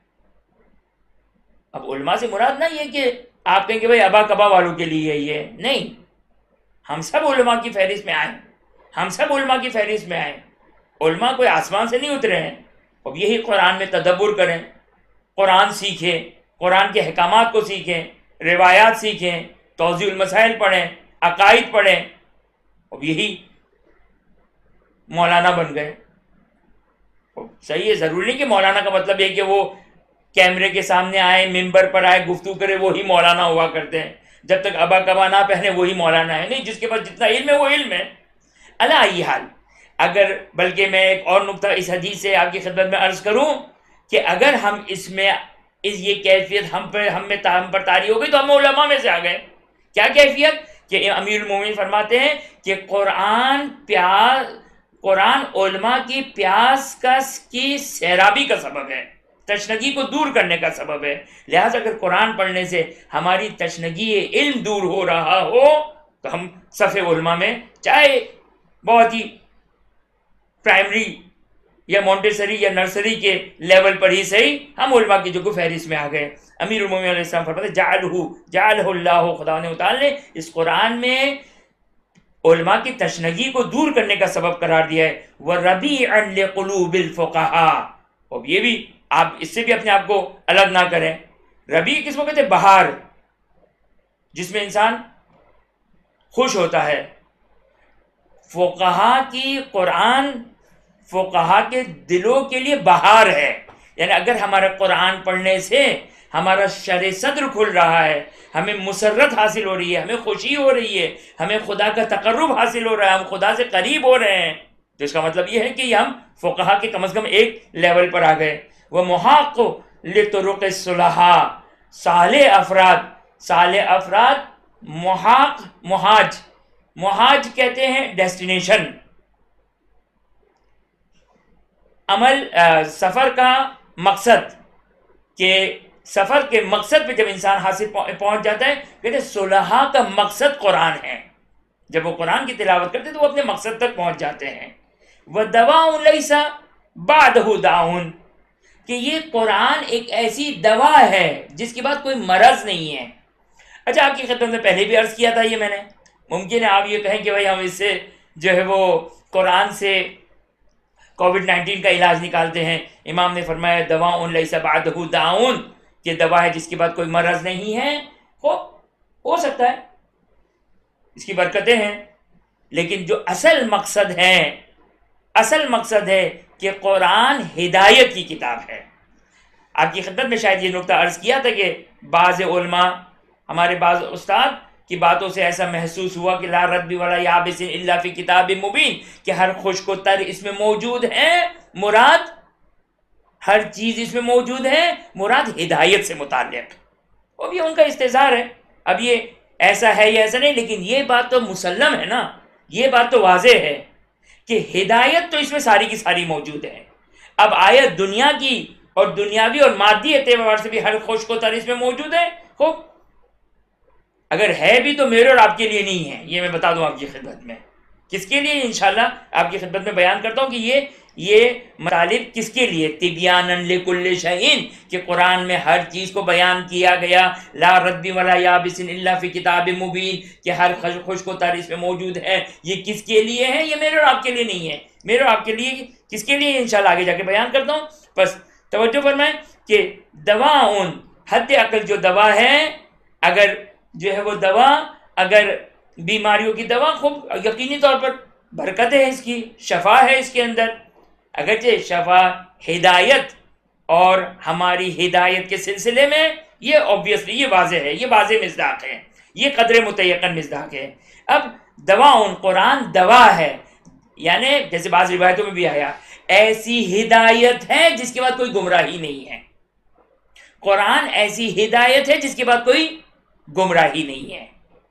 اب علماء سے مراد نہیں ہے کہ آپ کہیں کہ بھائی ابا کبا والوں کے لیے یہ نہیں، ہم سب علماء کی فہرست میں آئیں، ہم سب علماء کی فہرست میں آئیں۔ علماء کوئی آسمان سے نہیں اترے ہیں، اب یہی قرآن میں تدبر کریں، قرآن سیکھیں، قرآن کے احکامات کو سیکھیں، روایات سیکھیں، توضیح المسائل پڑھیں، عقائد پڑھیں، اب یہی مولانا بن گئے۔ صحیح ہے، ضروری نہیں کہ مولانا کا مطلب یہ کہ وہ کیمرے کے سامنے آئے، ممبر پر آئے، گفتگو کرے، وہی مولانا ہوا کرتے ہیں۔ جب تک ابا کبا نہ پہنے وہی مولانا ہے، نہیں، جس کے پاس جتنا علم ہے وہ علم ہے۔ علی ای حال، اگر بلکہ میں ایک اور نقطہ اس حدیث سے آپ کی خدمت میں عرض کروں کہ اگر ہم اس میں اس یہ کیفیت ہم پر ہم میں ہم پر طاری ہو گئی تو ہم علماء میں سے آ گئے۔ کیا کیفیت؟ کہ امیر المومنین فرماتے ہیں کہ قرآن پیاس قرآن علماء کی پیاس کا کی سیرابی کا سبب ہے، تشنگی کو دور کرنے کا سبب ہے. لہٰذا اگر قرآن پڑھنے سے ہماری تشنگی علم دور ہو رہا ہو تو ہم صف علماء میں، چاہے بہت ہی پرائمری یا مونٹیسری یا نرسری کے لیول پر ہی صحیح، ہم علماء کی جو کو فہرست میں آ گئے. امیر المومنین علیہ السلام فرماتے جعلہ جعلہ اللہ، خدا نے تعالی نے اس قرآن میں علماء کی تشنگی کو دور کرنے کا سبب قرار دیا ہے. وَرَبِيعًا لِقُلُوبِ الْفُقَهَاء، اور یہ بھی آپ اس سے بھی اپنے آپ کو الگ نہ کریں. ربیع کس کو کہتے ہیں؟ بہار، جس میں انسان خوش ہوتا ہے. فقہا کی قرآن فقہا کے دلوں کے لیے بہار ہے. یعنی اگر ہمارا قرآن پڑھنے سے ہمارا شرح صدر کھل رہا ہے، ہمیں مسرت حاصل ہو رہی ہے، ہمیں خوشی ہو رہی ہے، ہمیں خدا کا تقرب حاصل ہو رہا ہے، ہم خدا سے قریب ہو رہے ہیں، تو اس کا مطلب یہ ہے کہ ہم فقہا کے کم از کم ایک لیول پر آ گئے. وہ محاق لطرق الصلحاء، صالح افراد، صالح افراد محاق، محاج محاج کہتے ہیں ڈیسٹینیشن، عمل سفر کا مقصد، کہ سفر کے مقصد پہ جب انسان حاصل پہنچ جاتا ہے، کہتے ہیں صلحاء کا مقصد قرآن ہے. جب وہ قرآن کی تلاوت کرتے ہیں تو وہ اپنے مقصد تک پہنچ جاتے ہیں. وَدَوَاءٌ لَيْسَ بَعْدَهُ دَاءٌ، کہ یہ قرآن ایک ایسی دوا ہے جس کے بعد کوئی مرض نہیں ہے. اچھا، آپ کی خدمت میں پہلے بھی عرض کیا تھا یہ میں نے، ممکن ہے آپ یہ کہیں کہ بھائی ہم اس سے جو ہے وہ قرآن سے کووڈ نائنٹین کا علاج نکالتے ہیں. امام نے فرمایا دواء لیس بعدہ داء، کہ دوا ہے جس کے بعد کوئی مرض نہیں ہے. ہو ہو سکتا ہے، اس کی برکتیں ہیں، لیکن جو اصل مقصد ہے اصل مقصد ہے کہ قرآن ہدایت کی کتاب ہے. آپ کی خدمت میں شاید یہ نقطہ عرض کیا تھا کہ بعض علماء، ہمارے بعض استاد کی باتوں سے ایسا محسوس ہوا کہ لا رد ولا یابس الا فی کتاب مبین، کہ ہر خشک و تر اس میں موجود ہے، مراد ہر چیز اس میں موجود ہے، مراد ہدایت سے متعلق. وہ بھی ان کا استظہار ہے. اب یہ ایسا ہے یا ایسا نہیں، لیکن یہ بات تو مسلم ہے نا، یہ بات تو واضح ہے کہ ہدایت تو اس میں ساری کی ساری موجود ہے. اب آیت دنیا کی اور دنیاوی اور مادی اعتبار سے بھی ہر خشک و تر اس میں موجود ہے. خوب، اگر ہے بھی تو میرے اور آپ کے لیے نہیں ہے، یہ میں بتا دوں آپ کی خدمت میں. کس کے لیے؟ انشاءاللہ آپ کی خدمت میں بیان کرتا ہوں کہ یہ یہ مطالب کس کے لیے. تبیانا لکل شیء، کہ قرآن میں ہر چیز کو بیان کیا گیا. لا رد ولا یابس الا فی کتاب مبین، کہ ہر خشک و تر اس میں موجود ہے. یہ کس کے لیے ہے؟ یہ میرے اور آپ کے لیے نہیں ہے. میرے اور آپ کے لیے کس کے لیے؟ انشاءاللہ آگے جا کے بیان کرتا ہوں. بس توجہ فرمائیں کہ دواء، حد عقل جو دوا ہے، اگر جو ہے وہ دوا، اگر بیماریوں کی دوا، خوب یقینی طور پر برکت ہے اس کی، شفا ہے اس کے اندر. اگرچہ شفا ہدایت اور ہماری ہدایت کے سلسلے میں یہ اوبویسلی یہ واضح ہے، یہ واضح مصداق ہے، یہ قدر متیقن مصداق ہے. اب دوا، ان قرآن دوا ہے، یعنی جیسے بعض روایتوں میں بھی آیا ایسی ہدایت ہے جس کے بعد کوئی گمراہی نہیں ہے. قرآن ایسی ہدایت ہے جس کے بعد کوئی گمراہی نہیں ہے.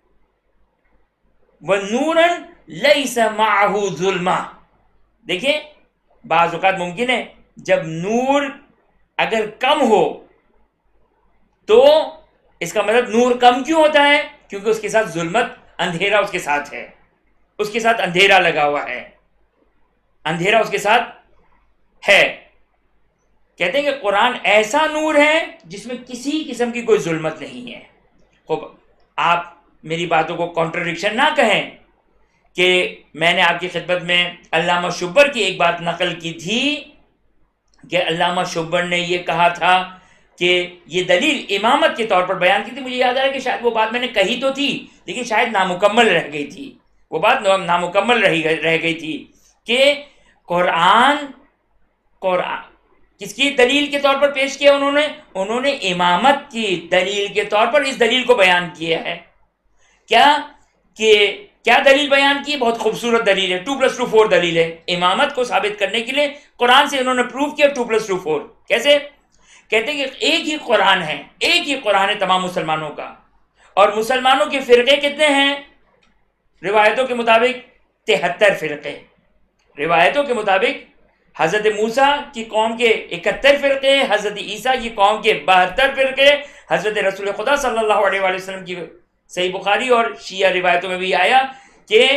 وَنُورًا لَيْسَ مَعَهُ ظُلْمًا، دیکھیں بعض اوقات ممکن ہے جب نور اگر کم ہو تو اس کا مطلب نور کم کیوں ہوتا ہے؟ کیونکہ اس کے ساتھ ظلمت، اندھیرا اس کے ساتھ ہے، اس کے ساتھ اندھیرا لگا ہوا ہے، اندھیرا اس کے ساتھ ہے. کہتے ہیں کہ قرآن ایسا نور ہے جس میں کسی قسم کی کوئی ظلمت نہیں ہے. خوب، آپ میری باتوں کو کانٹرڈکشن نہ کہیں کہ میں نے آپ کی خدمت میں علامہ شبر کی ایک بات نقل کی تھی کہ علامہ شبر نے یہ کہا تھا کہ یہ دلیل امامت کے طور پر بیان کی تھی. مجھے یاد آ رہا ہے کہ شاید وہ بات میں نے کہی تو تھی لیکن شاید نامکمل رہ گئی تھی، وہ بات نامکمل رہی رہ گئی تھی کہ قرآن قرآن کس کی دلیل کے طور پر پیش کیا انہوں نے؟ انہوں نے امامت کی دلیل کے طور پر اس دلیل کو بیان کیا ہے. کیا کہ کیا دلیل بیان کی؟ بہت خوبصورت دلیل ہے، ٹو پلس ٹو فور دلیل ہے. امامت کو ثابت کرنے کے لیے قرآن سے انہوں نے پروف کیا ٹو پلس ٹو فور. کیسے؟ کہتے ہیں کہ ایک ہی قرآن ہے، ایک ہی قرآن ہے تمام مسلمانوں کا، اور مسلمانوں کے فرقے کتنے ہیں؟ روایتوں کے مطابق تہتر فرقے. روایتوں کے مطابق حضرت موسیٰ کی قوم کے اکہتر فرقے، حضرت عیسیٰ کی قوم کے بہتر فرقے، حضرت رسول خدا صلی اللہ علیہ وآلہ وسلم کی صحیح بخاری اور شیعہ روایتوں میں بھی آیا کہ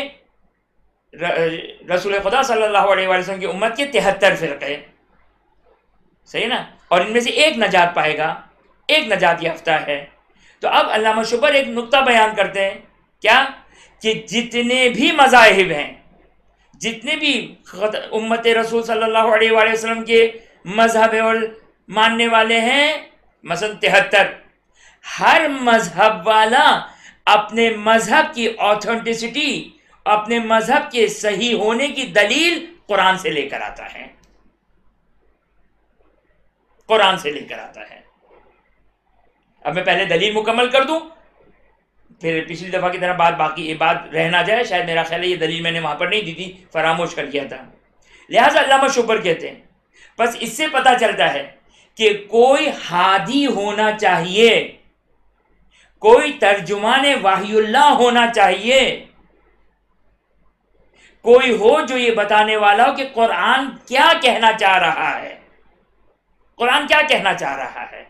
رسول خدا صلی اللہ علیہ وآلہ وسلم کی امت کے تہتر فرقے، صحیح نا، اور ان میں سے ایک نجات پائے گا، ایک نجات یافتہ ہے۔ تو اب علامہ شبر ایک نقطہ بیان کرتے ہیں، کیا کہ جتنے بھی مذاہب ہیں، جتنے بھی امت رسول صلی اللہ علیہ وآلہ وسلم کے مذہب اور ماننے والے ہیں، مثلا تہتر، ہر مذہب والا اپنے مذہب کی آتھینٹسٹی، اپنے مذہب کے صحیح ہونے کی دلیل قرآن سے لے کر آتا ہے، قرآن سے لے کر آتا ہے۔ اب میں پہلے دلیل مکمل کر دوں، پھر پچھلی دفعہ کی طرح بات باقی یہ بات رہ نہ جائے، شاید میرا خیال ہے یہ دلیل میں نے وہاں پر نہیں دی تھی، فراموش کر کیا تھا۔ لہٰذا علامہ شبر کہتے ہیں بس اس سے پتہ چلتا ہے کہ کوئی ہادی ہونا چاہیے، کوئی ترجمان وحی اللہ ہونا چاہیے، کوئی ہو جو یہ بتانے والا ہو کہ قرآن کیا کہنا چاہ رہا ہے، قرآن کیا کہنا چاہ رہا ہے،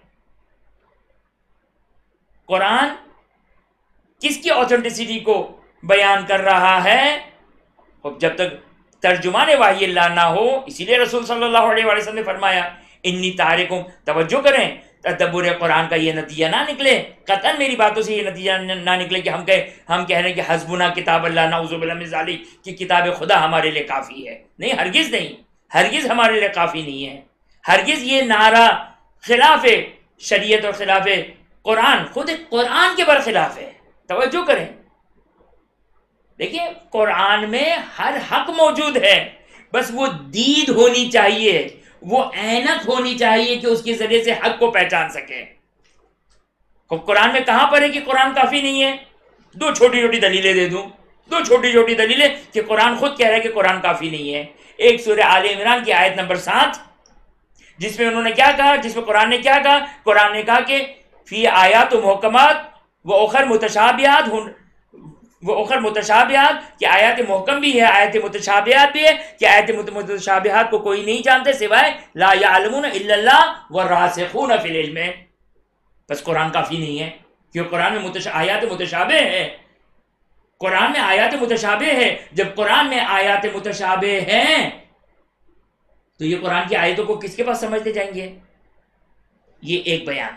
قرآن کس کی آتھینٹسٹی کو بیان کر رہا ہے۔ جب تک ترجمان وحی اللہ نہ ہو، اسی لیے رسول صلی اللہ علیہ وآلہ وسلم نے فرمایا انی تارکم، توجہ کریں، تدبر قرآن کا یہ نتیجہ نہ نکلے، قطعاً میری باتوں سے یہ نتیجہ نہ نکلے کہ ہم کہیں ہم کہہ رہے ہیں کہ حسبنا کتاب اللہ نعوذ باللہ من ذالک، کہ کتاب خدا ہمارے لیے کافی ہے۔ نہیں، ہرگز نہیں، ہرگز ہمارے لیے کافی نہیں ہے، ہرگز یہ نعرہ خلاف شریعت اور خلاف قرآن، خود قرآن کے برخلاف ہے۔ توجہ کریں، دیکھیں قرآن میں ہر حق موجود ہے، بس وہ دید ہونی چاہیے، وہ عینت ہونی چاہیے کہ اس کے ذریعے سے حق کو پہچان سکے۔ قرآن میں کہاں پر ہے کہ قرآن کافی نہیں ہے؟ دو چھوٹی چھوٹی دلیلیں دے دوں، دو چھوٹی چھوٹی دلیلیں کہ قرآن خود کہہ رہا ہے کہ قرآن کافی نہیں ہے۔ ایک سورہ آل عمران کی آیت نمبر سات، جس میں انہوں نے کیا کہا، جس میں قرآن نے کیا کہا، قرآن نے کہا کہ فی آیات و محکمات وہ اخر متشابہات، وہ اخر متشابہات کہ آیات محکم بھی ہے، آیات متشابہات بھی ہے، کہ آیات متشابہات کو کوئی نہیں جانتے سوائے لا یعلمون الا اللہ والراسخون فی العلم۔ بس قرآن کافی نہیں ہے، کیونکہ قرآن میں متش... آیات متشابہ ہے، قرآن میں آیات متشابہ ہے۔ جب قرآن میں آیات متشابہ ہیں تو یہ قرآن کی آیتوں کو کس کے پاس سمجھتے جائیں گے؟ یہ ایک بیان۔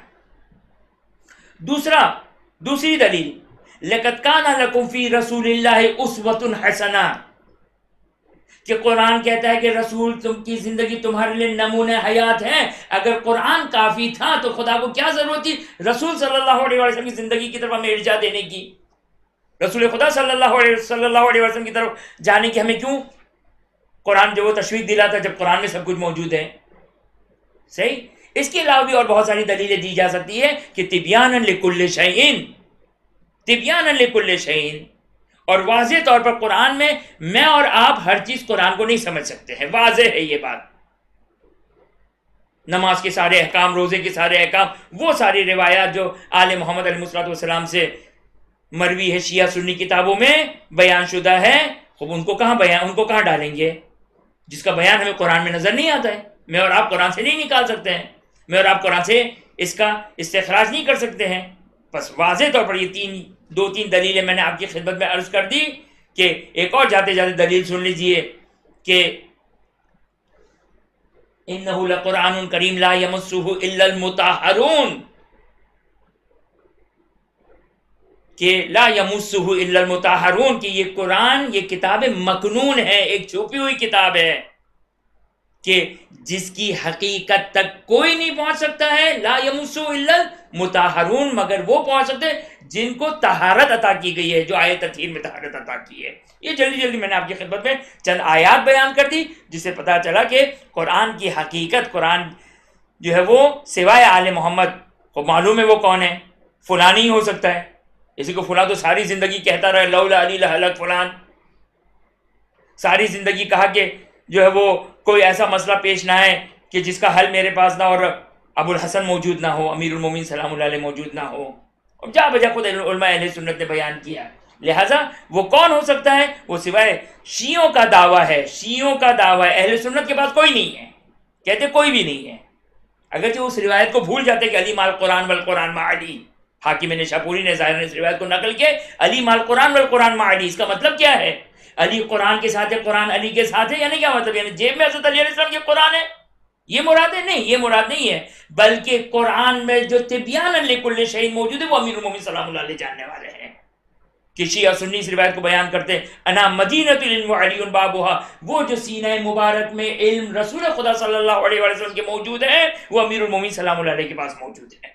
دوسرا دوسری دلیل، لَقَدْ كَانَ لَكُمْ فِي رَسُولِ اللَّهِ أُسْوَةٌ حَسَنَةٌ، کہ قرآن کہتا ہے کہ رسول تم کی زندگی تمہارے لیے نمونہ حیات ہے۔ اگر قرآن کافی تھا تو خدا کو کیا ضرورت تھی رسول صلی اللہ علیہ وسلم کی زندگی کی طرف ہمیں ارجاع دینے کی، رسول خدا صلی اللہ علیہ صلی اللہ علیہ وسلم کی طرف جانے کی ہمیں کیوں قرآن جو وہ تشویق دلاتا جب قرآن میں سب کچھ موجود ہے؟ صحیح۔ اس کے علاوہ بھی اور بہت ساری دلیلیں دی جا سکتی ہے کہ تبیانا لکل شیء، تبیانا لکل شیء، اور واضح طور پر قرآن میں میں اور آپ ہر چیز قرآن کو نہیں سمجھ سکتے ہیں، واضح ہے یہ بات۔ نماز کے سارے احکام، روزے کے سارے احکام، وہ ساری روایات جو آل محمد علیہ الصلوۃ والسلام سے مروی ہے شیعہ سنی کتابوں میں بیان شدہ ہے، خب ان کو کہاں بیان ان کو کہاں ڈالیں گے؟ جس کا بیان ہمیں قرآن میں نظر نہیں آتا ہے، میں اور آپ قرآن سے نہیں نکال سکتے ہیں، میں اور آپ قرآن سے اس کا استخراج نہیں کر سکتے ہیں۔ بس واضح طور پر یہ تین دو تین دلیلیں میں نے آپ کی خدمت میں عرض کر دی، کہ ایک اور جاتے جاتے دلیل سن لیجئے کہ انہ لقرآن کریم لا یمسہ الا المطہرون، کہ لا یمسہ الا المطہرون، کہ یہ قرآن یہ کتاب مکنون ہے، ایک چھپی ہوئی کتاب ہے کہ جس کی حقیقت تک کوئی نہیں پہنچ سکتا ہے، لا یمسہ الا المطہرون، مگر وہ پہنچ سکتے جن کو طہارت عطا کی گئی ہے، جو آیت تطہیر میں طہارت عطا کی ہے۔ یہ جلدی جلدی میں نے آپ کی خدمت میں چند آیات بیان کر دی، جس سے پتہ چلا کہ قرآن کی حقیقت، قرآن جو ہے وہ سوائے آل محمد کو معلوم ہے وہ کون ہے، فلاں نہیں ہو سکتا ہے۔ اسی کو فلاں تو ساری زندگی کہتا رہے لولا علی لہلک فلان، ساری زندگی کہا کہ جو ہے وہ کوئی ایسا مسئلہ پیش نہ آئے کہ جس کا حل میرے پاس نہ، اور ابو الحسن موجود نہ ہو، امیر المومنین سلام اللہ علیہ موجود نہ ہو، اور جا بجا خود علماء اہل سنت نے بیان کیا۔ لہٰذا وہ کون ہو سکتا ہے؟ وہ سوائے شیعوں کا دعویٰ ہے، شیعوں کا دعویٰ ہے، اہل سنت کے پاس کوئی نہیں ہے، کہتے کوئی بھی نہیں ہے، اگرچہ اس روایت کو بھول جاتے کہ علی مال قرآن والقرآن مع علی، حاکم نشاپوری نے ظاہر اس روایت کو نقل کیا، علی مال قرآن والقرآن مع علی، اس کا مطلب کیا ہے؟ علی قرآن کے ساتھ ہے، قرآن علی کے ساتھ ہے، یعنی کیا مطلب؟ یعنی جیب میں حضرت علی علیہ السلام کے قرآن ہے، یہ مراد ہے؟ نہیں، یہ مراد نہیں ہے، بلکہ قرآن میں جو تبیان لکل شیء موجود ہے وہ امیر المومنین سلام اللہ علیہ جاننے والے ہیں کہ شیعہ سنی اس روایت کو بیان کرتے ہیں، انا مدینۃ العلم وعلی بابها، وہ جو سینہ مبارک میں علم رسول خدا صلی اللہ علیہ وسلم کے موجود ہیں وہ امیر المومنین سلام اللہ علیہ کے پاس موجود ہے۔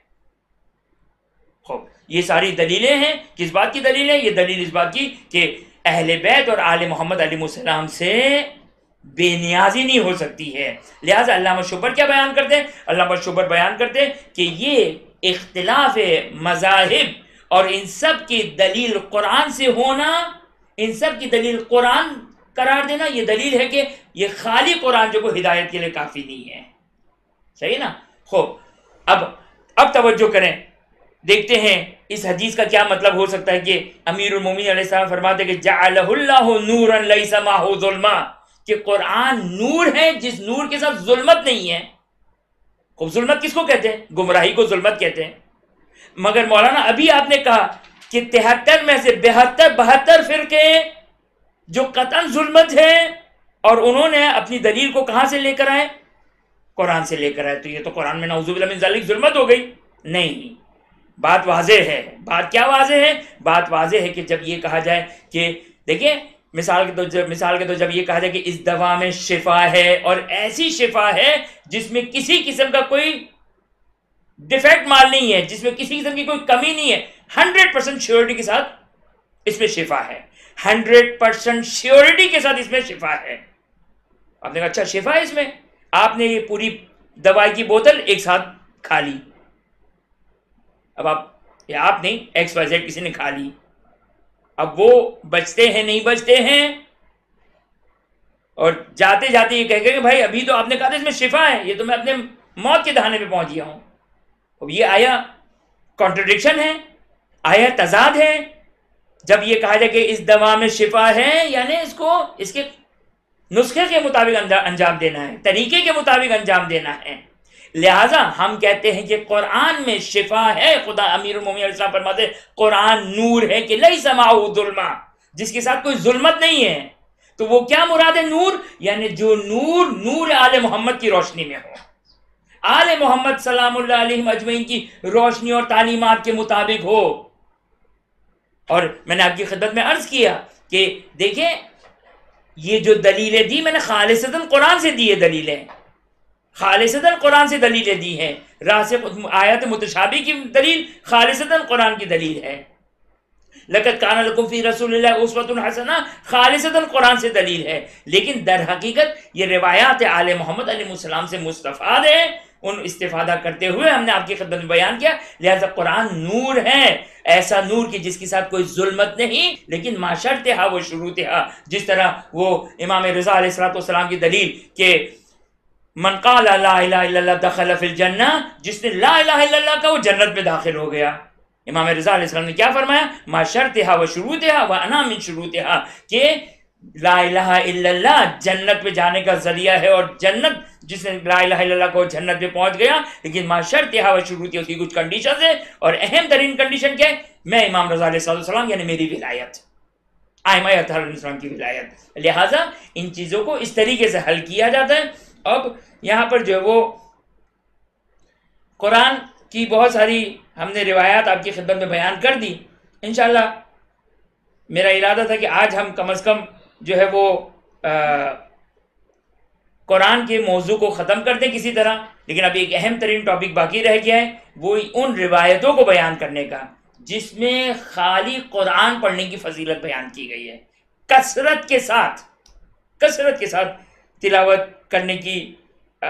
خوب، یہ ساری دلیلیں ہیں، کس بات کی دلیل ہے؟ یہ دلیل اس بات کی کہ اہل بیت اور آل محمد علیہ السلام سے بے نیازی نہیں ہو سکتی ہے۔ لہٰذا علامہ شبر کیا بیان کرتے ہیں؟ علامہ شبر بیان کرتے ہیں کہ یہ اختلاف مذاہب اور ان سب کی دلیل قرآن سے ہونا، ان سب کی دلیل قرآن قرار دینا، یہ دلیل ہے کہ یہ خالی قرآن جو کو ہدایت کے لیے کافی نہیں ہے، صحیح نا؟ خوب، اب اب توجہ کریں، دیکھتے ہیں اس حدیث کا کیا مطلب ہو سکتا ہے کہ امیر المومنین علیہ السلام فرماتے ہیں کہ جعلہ اللہ نورا لیس معہ ظلما، کہ قرآن نور ہے جس نور کے ساتھ ظلمت نہیں ہے۔ خوب، ظلمت کس کو کہتے ہیں؟ گمراہی کو ظلمت کہتے ہیں۔ مگر مولانا ابھی آپ نے کہا کہ تہتر میں سے بہتر بہتر فرقے جو قطعاً ظلمت ہے، اور انہوں نے اپنی دلیل کو کہاں سے لے کر آئے؟ قرآن سے لے کر آئے، تو یہ تو قرآن میں نعوذ باللہ من ذالک ظلمت ہو گئی؟ نہیں، بات واضح ہے۔ بات کیا واضح ہے؟ بات واضح ہے کہ جب یہ کہا جائے کہ دیکھیں، مثال کے تو جب مثال کے تو جب یہ کہا جائے کہ اس دوا میں شفا ہے، اور ایسی شفا ہے جس میں کسی قسم کا کوئی ڈیفیکٹ مال نہیں ہے، جس میں کسی قسم کی کوئی کمی نہیں ہے، ہنڈریڈ پرسینٹ شیورٹی کے ساتھ اس میں شفا ہے، ہنڈریڈ پرسینٹ شیورٹی کے ساتھ اس میں شفا ہے۔ آپ نے کہا اچھا شفا ہے اس میں، آپ نے یہ پوری دوائی کی بوتل ایک ساتھ کھا لی، اب آپ یا آپ نہیں، ایکس وائی زیڈ کسی نے کھا لی، اب وہ بچتے ہیں نہیں بچتے ہیں، اور جاتے جاتے یہ کہہ گئے کہ بھائی ابھی تو آپ نے کہا تھا اس میں شفا ہے، یہ تو میں اپنے موت کے دہانے پہ پہنچ گیا ہوں۔ اب یہ آیا کانٹرڈکشن ہے، آیا تضاد ہے۔ جب یہ کہا جائے کہ اس دوا میں شفا ہے، یعنی اس کو اس کے نسخے کے مطابق انجام دینا ہے، طریقے کے مطابق انجام دینا ہے۔ لہٰذا ہم کہتے ہیں کہ قرآن میں شفا ہے۔ خدا امیر المومنین علیہ السلام فرماتے ہیں قرآن نور ہے کہ لیس معہ ظلما، جس کے ساتھ کوئی ظلمت نہیں ہے۔ تو وہ کیا مراد ہے نور؟ یعنی جو نور نور آل محمد کی روشنی میں ہو، آل محمد سلام اللہ علیہ اجمعین کی روشنی اور تعلیمات کے مطابق ہو۔ اور میں نے آپ کی خدمت میں عرض کیا کہ دیکھیں یہ جو دلیلیں دی میں نے خالصتاً قرآن سے دی ہے، دلیلیں خالصتاً قرآن سے دلیلیں دی ہیں۔ راسخ آیات متشابہ کی دلیل خالصتاً قرآن کی دلیل ہے۔ لقد کان لکم فی رسول اللہ اسوۃ حسنہ خالصتاً قرآن سے دلیل ہے، لیکن در حقیقت یہ روایات آل محمد علیہ السلام سے مستفاد ہے، ان استفادہ کرتے ہوئے ہم نے آپ کی خدمت میں بیان کیا۔ لہذا قرآن نور ہے، ایسا نور کہ جس کے ساتھ کوئی ظلمت نہیں، لیکن ما شرطہا و شروطہا، جس طرح وہ امام رضا علیہ السلام کی دلیل کہ من قال لا الہ الا اللہ دخل فی الجنہ، جس نے لا الہ الا اللہ کا وہ جنت میں داخل ہو گیا۔ امام رضا علیہ السلام نے کیا فرمایا؟ ما شرطہا و شروطہا و انا من شروطہا، کہ لا الہ الا اللہ جنت میں جانے کا ذریعہ ہے، اور جنت جس نے لا الہ الا اللہ کو جنت میں پہنچ گیا، لیکن ما شرطہا و شروطہا اس کی کچھ کنڈیشنز ہیں، اور اہم ترین کنڈیشن کیا ہے؟ میں امام رضا علیہ السلام یعنی میری ولایت، ائمہ اطہار علیہ السلام کی ولایت۔ لہٰذا ان چیزوں کو اس طریقے سے حل کیا جاتا ہے۔ اب یہاں پر جو ہے وہ قرآن کی بہت ساری ہم نے روایات آپ کی خدمت میں بیان کر دی۔ انشاءاللہ میرا ارادہ تھا کہ آج ہم کم از کم جو ہے وہ قرآن کے موضوع کو ختم کر دیں کسی طرح، لیکن ابھی ایک اہم ترین ٹاپک باقی رہ گیا ہے، وہ ان روایتوں کو بیان کرنے کا جس میں خالی قرآن پڑھنے کی فضیلت بیان کی گئی ہے، کثرت کے ساتھ کثرت کے ساتھ تلاوت کرنے کی آ,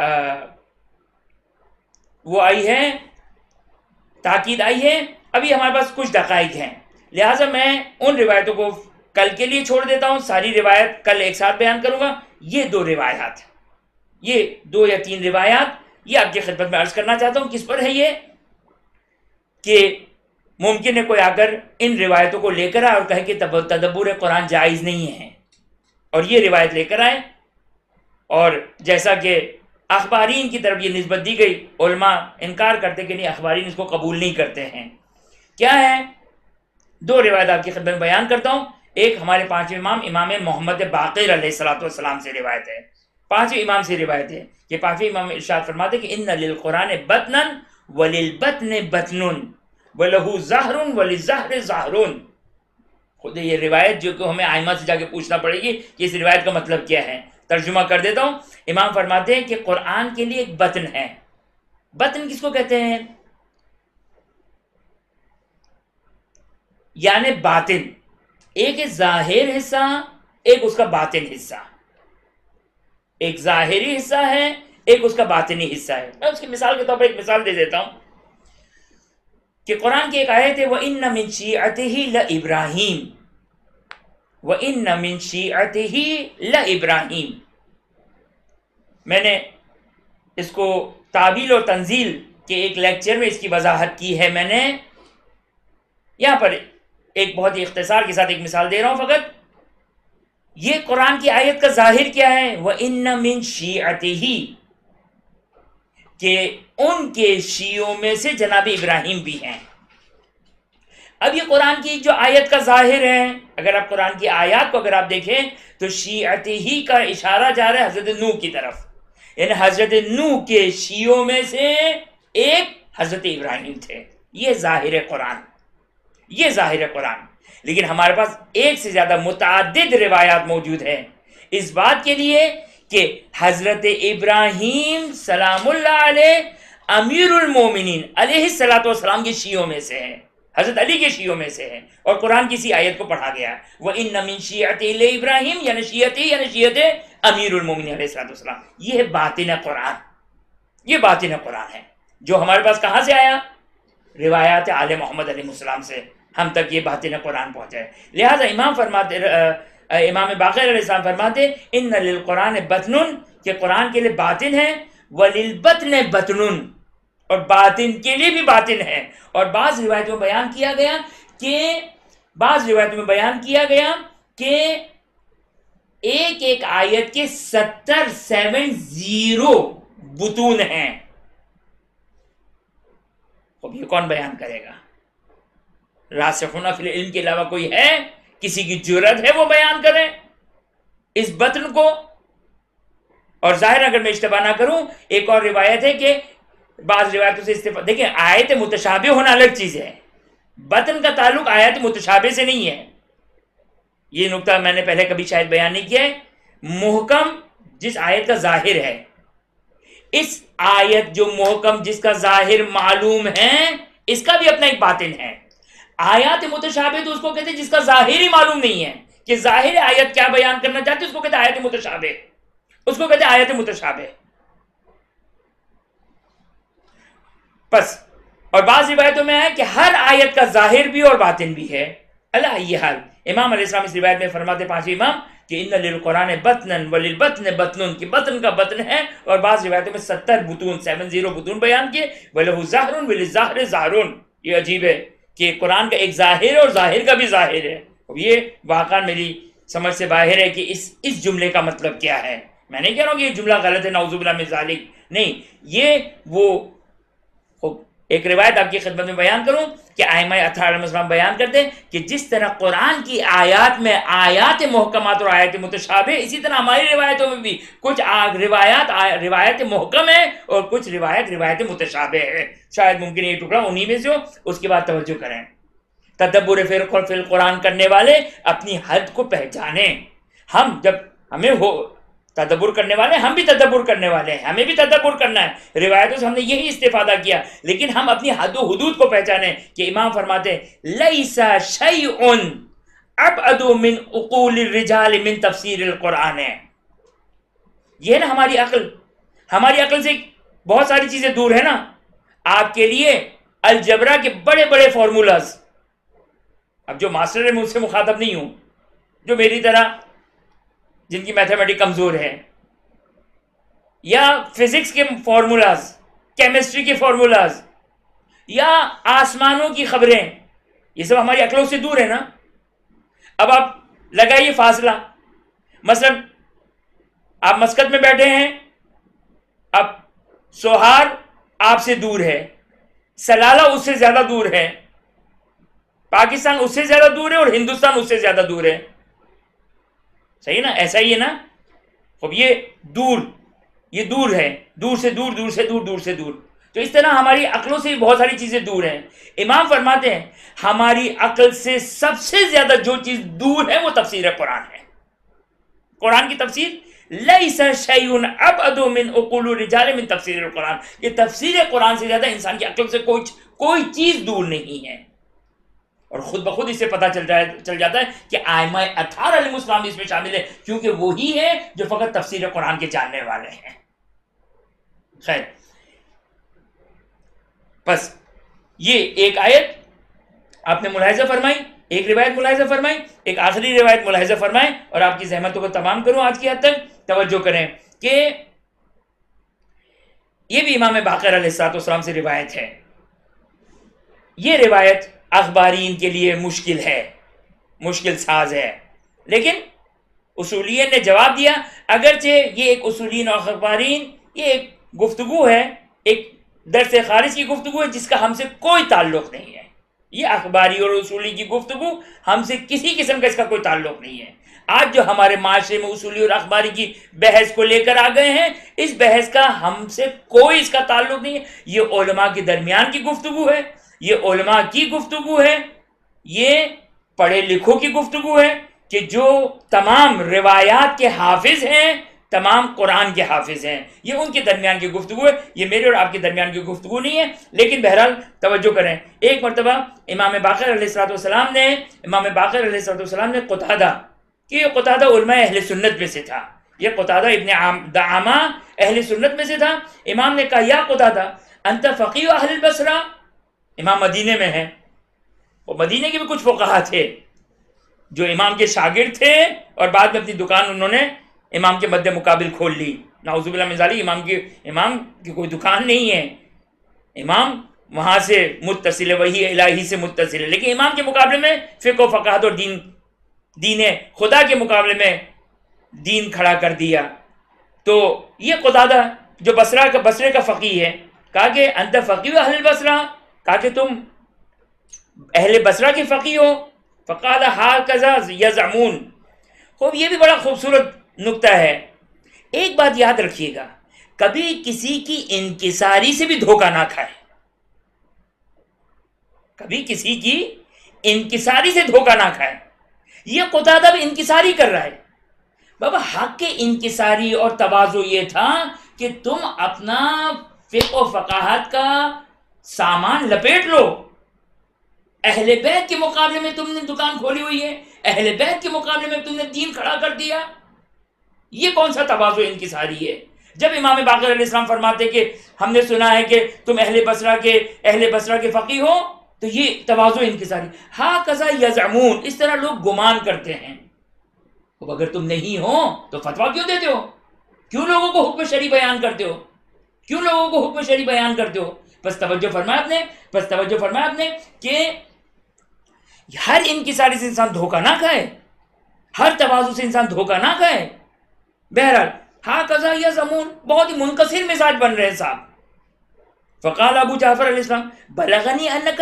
وہ آئی ہے، تاکید آئی ہے۔ ابھی ہمارے پاس کچھ دقائق ہیں، لہٰذا میں ان روایتوں کو کل کے لیے چھوڑ دیتا ہوں، ساری روایت کل ایک ساتھ بیان کروں گا۔ یہ دو روایات، یہ دو یا تین روایات یہ آپ کی خدمت میں عرض کرنا چاہتا ہوں۔ کس پر ہے یہ؟ کہ ممکن ہے کوئی آ کر ان روایتوں کو لے کر آئے اور کہے کہ تدبر قرآن جائز نہیں ہے، اور یہ روایت لے کر آئے، اور جیسا کہ اخبارین کی طرف یہ نسبت دی گئی، علماء انکار کرتے کہ نہیں، اخبارین اس کو قبول نہیں کرتے ہیں۔ کیا ہے؟ دو روایت آپ کی خدمت میں بیان کرتا ہوں۔ ایک ہمارے پانچویں امام امام محمد باقر علیہ الصلوۃ والسلام سے روایت ہے، پانچویں امام سے روایت ہے کہ پانچویں امام ارشاد فرماتے کہ ان للقرآن بطنا وللبطن بطن وله ظہر وللظہر ظہر۔ خود یہ روایت جو کہ ہمیں ائمہ سے جا کے پوچھنا پڑے گی کہ اس روایت کا مطلب کیا ہے، ترجمہ کر دیتا ہوں۔ امام فرماتے ہیں کہ قرآن کے لیے ایک بطن ہے۔ بطن کس کو کہتے ہیں؟ یعنی باطن، ایک ظاہر حصہ، ایک اس کا باطن حصہ، ایک ظاہری حصہ ہے، ایک اس کا باطنی حصہ ہے۔ میں اس کی مثال کے طور پر ایک مثال دے دیتا ہوں کہ قرآن کی ایک آیت ہے وَإِنَّ مِن شِيعَتِهِ لَإِبْرَاهِيمَ، وَإِنَّ مِن شِيعَتِهِ لَإِبْرَاهِيمَ۔ میں نے اس کو تعبیل اور تنزیل کے ایک لیکچر میں اس کی وضاحت کی ہے۔ میں نے یہاں پر ایک بہت ہی اختصار کے ساتھ ایک مثال دے رہا ہوں فقط۔ یہ قرآن کی آیت کا ظاہر کیا ہے؟ وَإِنَّ مِن شِيعَتِهِ، کہ ان کے شیعوں میں سے جناب ابراہیم بھی ہیں۔ اب یہ قرآن کی جو آیت کا ظاہر ہے، اگر آپ قرآن کی آیات کو اگر آپ دیکھیں تو شیعتہ کا اشارہ جا رہا ہے حضرت نوح کی طرف، یعنی حضرت نوح کے شیعوں میں سے ایک حضرت ابراہیم تھے۔ یہ ظاہر قرآن، یہ ظاہر قرآن۔ لیکن ہمارے پاس ایک سے زیادہ متعدد روایات موجود ہیں اس بات کے لیے کہ حضرت ابراہیم سلام اللہ علیہ امیر المومنین علیہ الصلوۃ والسلام کے شیعوں میں سے ہیں، حضرت علی کے شیعوں میں سے ہیں، اور قرآن کی اسی آیت کو پڑھا گیا ہے وَإِنَّ مِن شِيعَتِهِ لِإِبْرَاهِيمَ، یعنی شیعتی یعنی شیعت امیر المومنین علیہ الصلوۃ والسلام۔ یہ ہے باطن قرآن، یہ باطن قرآن ہے جو ہمارے پاس کہاں سے آیا؟ روایات آل محمد علیہ السلام سے ہم تک یہ باطن قرآن پہنچا ہے۔ لہذا امام فرماتے امام باقر علیہ السلام فرماتے ان للقرآن بطن، کہ قرآن کے لیے باطن ہے، وللبطن بطن، اور باطن کے لیے بھی باطن ہے۔ اور بعض روایتوں میں بیان کیا گیا کہ بعض روایتوں میں بیان کیا گیا کہ ایک ایک آیت کے ستر سیون زیرو بطون ہیں۔ اب یہ کون بیان کرے گا؟ راسخون فی العلم کے علاوہ کوئی ہے؟ کسی کی جرت ہے وہ بیان کریں اس بطن کو؟ اور ظاہر اگر میں اشتباہ نہ کروں، ایک اور روایت ہے کہ بعض روایتوں سے استفادہ، دیکھیں آیت متشابہ ہونا الگ چیز ہے، بطن کا تعلق آیت متشابہ سے نہیں ہے۔ یہ نقطہ میں نے پہلے کبھی شاید بیان نہیں کیا ہے۔ محکم جس آیت کا ظاہر ہے، اس آیت جو محکم جس کا ظاہر معلوم ہے، اس کا بھی اپنا ایک باطن ہے۔ آیات متشابہ تو اس کو کہتے ہیں جس کا ظاہر ہی معلوم نہیں ہے کہ ظاہر آیت کیا بیان کرنا چاہتے، اس کو کہتے ہیں آیت متشابہ، اس کو کہتے ہیں آیت متشابہ۔ بس اور بعض روایتوں میں ہے کہ ہر آیت کا ظاہر بھی اور باطن بھی ہے۔ اللہ یہ حال امام علیہ السلام اس روایت میں فرماتے پانچویں امام کہ ان للقرآن بطنا وللبطن بطن، کہ بطن کا بطن ہے، اور بعض روایتوں میں ستر بطون سیون زیرو بطون بیان کیے، وَلَهُ ظَهْرٌ وَلِلظَّهْرِ ظَهْرٌ۔ یہ عجیب ہے کہ قرآن کا ایک ظاہر اور ظاہر کا بھی ظاہر ہے۔ اب یہ واقعا میری سمجھ سے باہر ہے کہ اس اس جملے کا مطلب کیا ہے۔ میں نہیں کہہ رہا ہوں کہ یہ جملہ غلط ہے، نعوذ باللہ من ذالک، نہیں، یہ وہ ایک روایت آپ کی خدمت میں بیان کروں کہ ائمہ اطہار علیہ السلام بیان کرتے ہیں کہ جس طرح قرآن کی آیات میں آیات محکمات اور آیات متشابہ، اسی طرح ہماری روایتوں میں بھی کچھ روایات روایت محکم ہے اور کچھ روایت روایت متشابہ ہے۔ شاید ممکن یہ ٹکڑا انہی میں سے ہو۔ اس کے بعد توجہ کریں، تدبر فی القرآن کرنے والے اپنی حد کو پہچانیں۔ ہم جب ہمیں ہو تدبر کرنے والے، ہم بھی تدبر کرنے والے ہیں، ہمیں بھی تدبر کرنا ہے۔ روایتوں سے ہم نے یہی استفادہ کیا، لیکن ہم اپنی حد و حدود کو پہچانیں کہ امام فرماتے ہیں لیس شیء ابعد من عقول الرجال من تفسیر القرآن۔ یہ ہے نا ہماری عقل، ہماری عقل سے بہت ساری چیزیں دور ہے نا۔ آپ کے لیے الجبرا کے بڑے بڑے فارمولاز، اب جو ماسٹر ہے میں اس سے مخاطب نہیں ہوں، جو میری طرح جن کی میتھمیٹک کمزور ہے، یا فزکس کے فارمولاز، کیمسٹری کے فارمولاز، یا آسمانوں کی خبریں، یہ سب ہماری عقلوں سے دور ہے نا. اب آپ لگائیے فاصلہ. مثلا آپ مسقط میں بیٹھے ہیں, اب سوہار آپ سے دور ہے, سلالہ اس سے زیادہ دور ہے, پاکستان اس سے زیادہ دور ہے اور ہندوستان اس سے زیادہ دور ہے. صحیح نا؟ ایسا ہی ہے نا. اب یہ دور, یہ دور ہے, دور سے دور, دور سے دور, دور سے دور. تو اس طرح ہماری عقلوں سے بہت ساری چیزیں دور ہیں. امام فرماتے ہیں ہماری عقل سے سب سے زیادہ جو چیز دور ہے وہ تفسیر قرآن ہے. قرآن کی تفسیر لیس شیء ابعد من عقول الرجال من تفسیر القرآن. یہ تفسیر قرآن سے زیادہ انسان کی عقل سے کوئی کوئی چیز دور نہیں ہے. اور خود بخود اس سے پتہ چل جائے چل جاتا ہے کہ ائمہ اطہار علیہ السلام اس میں شامل ہے, کیونکہ وہی ہے جو فقط تفسیر قرآن کے جاننے والے ہیں. خیر, بس یہ ایک آیت آپ نے ملاحظہ فرمائی, ایک روایت ملاحظہ فرمائی, ایک آخری روایت ملاحظہ فرمائیں, اور آپ کی زحمتوں کو تمام کروں آج کی حد تک. توجہ کریں کہ یہ بھی امام باقر علیہ الصلوۃ والسلام سے روایت ہے. یہ روایت اخبارین کے لیے مشکل ہے, مشکل ساز ہے, لیکن اصولین نے جواب دیا. اگرچہ یہ ایک اصولین اور اخبارین یہ ایک گفتگو ہے, ایک درس خارج کی گفتگو ہے جس کا ہم سے کوئی تعلق نہیں ہے. یہ اخباری اور اصولی کی گفتگو ہم سے کسی قسم کا اس کا کوئی تعلق نہیں ہے. آج جو ہمارے معاشرے میں اصولی اور اخباری کی بحث کو لے کر آ گئے ہیں, اس بحث کا ہم سے کوئی اس کا تعلق نہیں ہے. یہ علماء کے درمیان کی گفتگو ہے, یہ علماء کی گفتگو ہے, یہ پڑھے لکھوں کی گفتگو ہے کہ جو تمام روایات کے حافظ ہیں, تمام قرآن کے حافظ ہیں. یہ ان کے درمیان کی گفتگو ہے, یہ میرے اور آپ کے درمیان کی گفتگو نہیں ہے. لیکن بہرحال توجہ کریں, ایک مرتبہ امام باقر علیہ الصلوۃ والسلام نے امام باقر علیہ الصلوۃ والسلام نے قتادہ, کہ یہ قتادہ علماء اہل سنت میں سے تھا, یہ قتادہ ابن دعامہ اہل سنت میں سے تھا. امام نے کہا یا قتادہ انت فقیہ اہل البصرہ. امام مدینے میں ہیں, وہ مدینے کے بھی کچھ فقہا تھے جو امام کے شاگرد تھے, اور بعد میں اپنی دکان انہوں نے امام کے مد مقابل کھول لی. نعوذ باللہ من ذالک, امام کی امام کی کوئی دکان نہیں ہے, امام وہاں سے متصل ہے, وہی الہی سے متصل ہے, لیکن امام کے مقابلے میں فقہ و فقاہت اور دین دین خدا کے مقابلے میں دین کھڑا کر دیا. تو یہ قتادہ جو بصرہ کا بصرے کا فقیہ ہے, کہا کہ انت فقیہ اہل البصرہ, کہا کہ تم اہل بصرہ کے فقیہ ہو. فقال ہاکذا یزعمون. خوب, یہ بھی بڑا خوبصورت نکتہ ہے. ایک بات یاد رکھیے گا, کبھی کسی کی انکساری سے بھی دھوکہ نہ کھائے, کبھی کسی کی انکساری سے دھوکہ نہ کھائے. یہ قتادہ بھی انکساری کر رہا ہے. بابا حق کے انکساری اور تواضع یہ تھا کہ تم اپنا فقہ و فقاہت کا سامان لپیٹ لو. اہل بیت کے مقابلے میں تم نے دکان کھولی ہوئی ہے, اہل بیت کے مقابلے میں تم نے دین کھڑا کر دیا. یہ کون سا تواضع انکساری ہے؟ جب امام باقر علیہ السلام فرماتے کہ ہم نے سنا ہے کہ تم اہل بصرہ کے اہل بصرہ کے فقیہ ہو, تو یہ تواضع انکساری. ہاں کذا یزعمون, اس طرح لوگ گمان کرتے ہیں. اب اگر تم نہیں ہو تو فتویٰ کیوں دیتے ہو؟ کیوں لوگوں کو حکم شرعی بیان کرتے ہو؟ کیوں لوگوں کو حکم شرعی بیان کرتے ہو؟ بس توجہ فرمایا آپ نے بس توجہ فرمایا آپ نے کہ ہر انکساری سے انسان دھوکہ نہ کھائے, ہر تواضع سے انسان دھوکہ نہ کھائے. بہرحال ہاں کذا یزعمون, بہت ہی منکسر مزاج بن رہے ہیں صاحب. فقال ابو جعفر علیہ السلام بلغنی انک